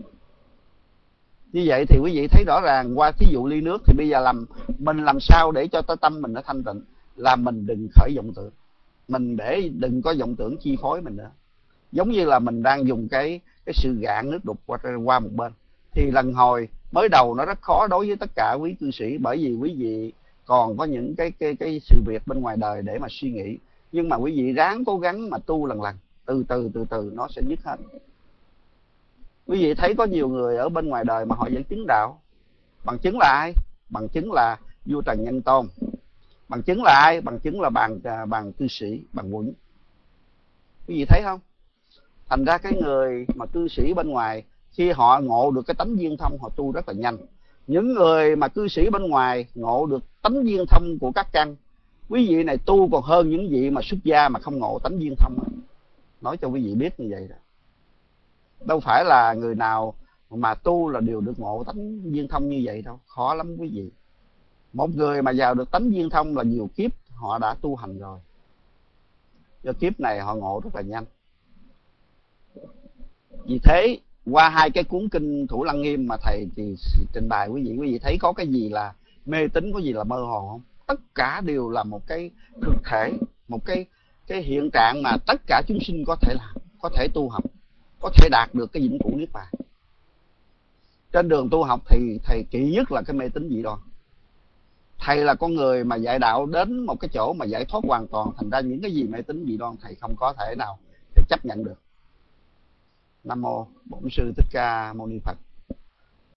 Như vậy thì quý vị thấy rõ ràng qua thí dụ ly nước, thì bây giờ làm mình làm sao để cho tâm mình nó thanh tịnh, là mình đừng khởi vọng tưởng, mình để đừng có vọng tưởng chi phối mình nữa. Giống như là mình đang dùng cái cái sự gạn nước đục qua, qua một bên, thì lần hồi mới đầu nó rất khó đối với tất cả quý cư sĩ, bởi vì quý vị còn có những cái cái cái sự việc bên ngoài đời để mà suy nghĩ. Nhưng mà quý vị ráng cố gắng mà tu lần lần, từ từ từ từ nó sẽ dứt hết. Quý vị thấy có nhiều người ở bên ngoài đời mà họ vẫn chứng đạo. Bằng chứng là ai? Bằng chứng là vua Trần Nhân Tôn. Bằng chứng là ai? Bằng chứng là bàn bàn cư sĩ, bàn Quẩn. Quý vị thấy không? Thành ra cái người mà cư sĩ bên ngoài, khi họ ngộ được cái tánh viên thông, họ tu rất là nhanh. Những người mà cư sĩ bên ngoài ngộ được tánh viên thông của các căn, quý vị này tu còn hơn những vị mà xuất gia mà không ngộ tánh viên thông. Nói cho quý vị biết như vậy đó. Đâu phải là người nào mà tu là đều được ngộ tánh viên thông như vậy đâu. Khó lắm quý vị. Một người mà vào được tánh viên thông là nhiều kiếp họ đã tu hành rồi. Do kiếp này họ ngộ rất là nhanh. Vì thế qua hai cái cuốn kinh Thủ Lăng Nghiêm mà thầy thì trình bày quý vị, quý vị thấy có cái gì là mê tín, có gì là mơ hồ không? Tất cả đều là một cái thực thể, một cái cái hiện trạng mà tất cả chúng sinh có thể làm, có thể tu học, có thể đạt được cái vĩnh cửu niết bàn. Trên đường tu học thì thầy kỵ nhất là cái mê tín dị đoan. Thầy là con người mà dạy đạo đến một cái chỗ mà giải thoát hoàn toàn, thành ra những cái gì mê tín dị đoan thầy không có thể nào thầy chấp nhận được. Nam mô Bổn Sư Thích Ca Mâu Ni Phật.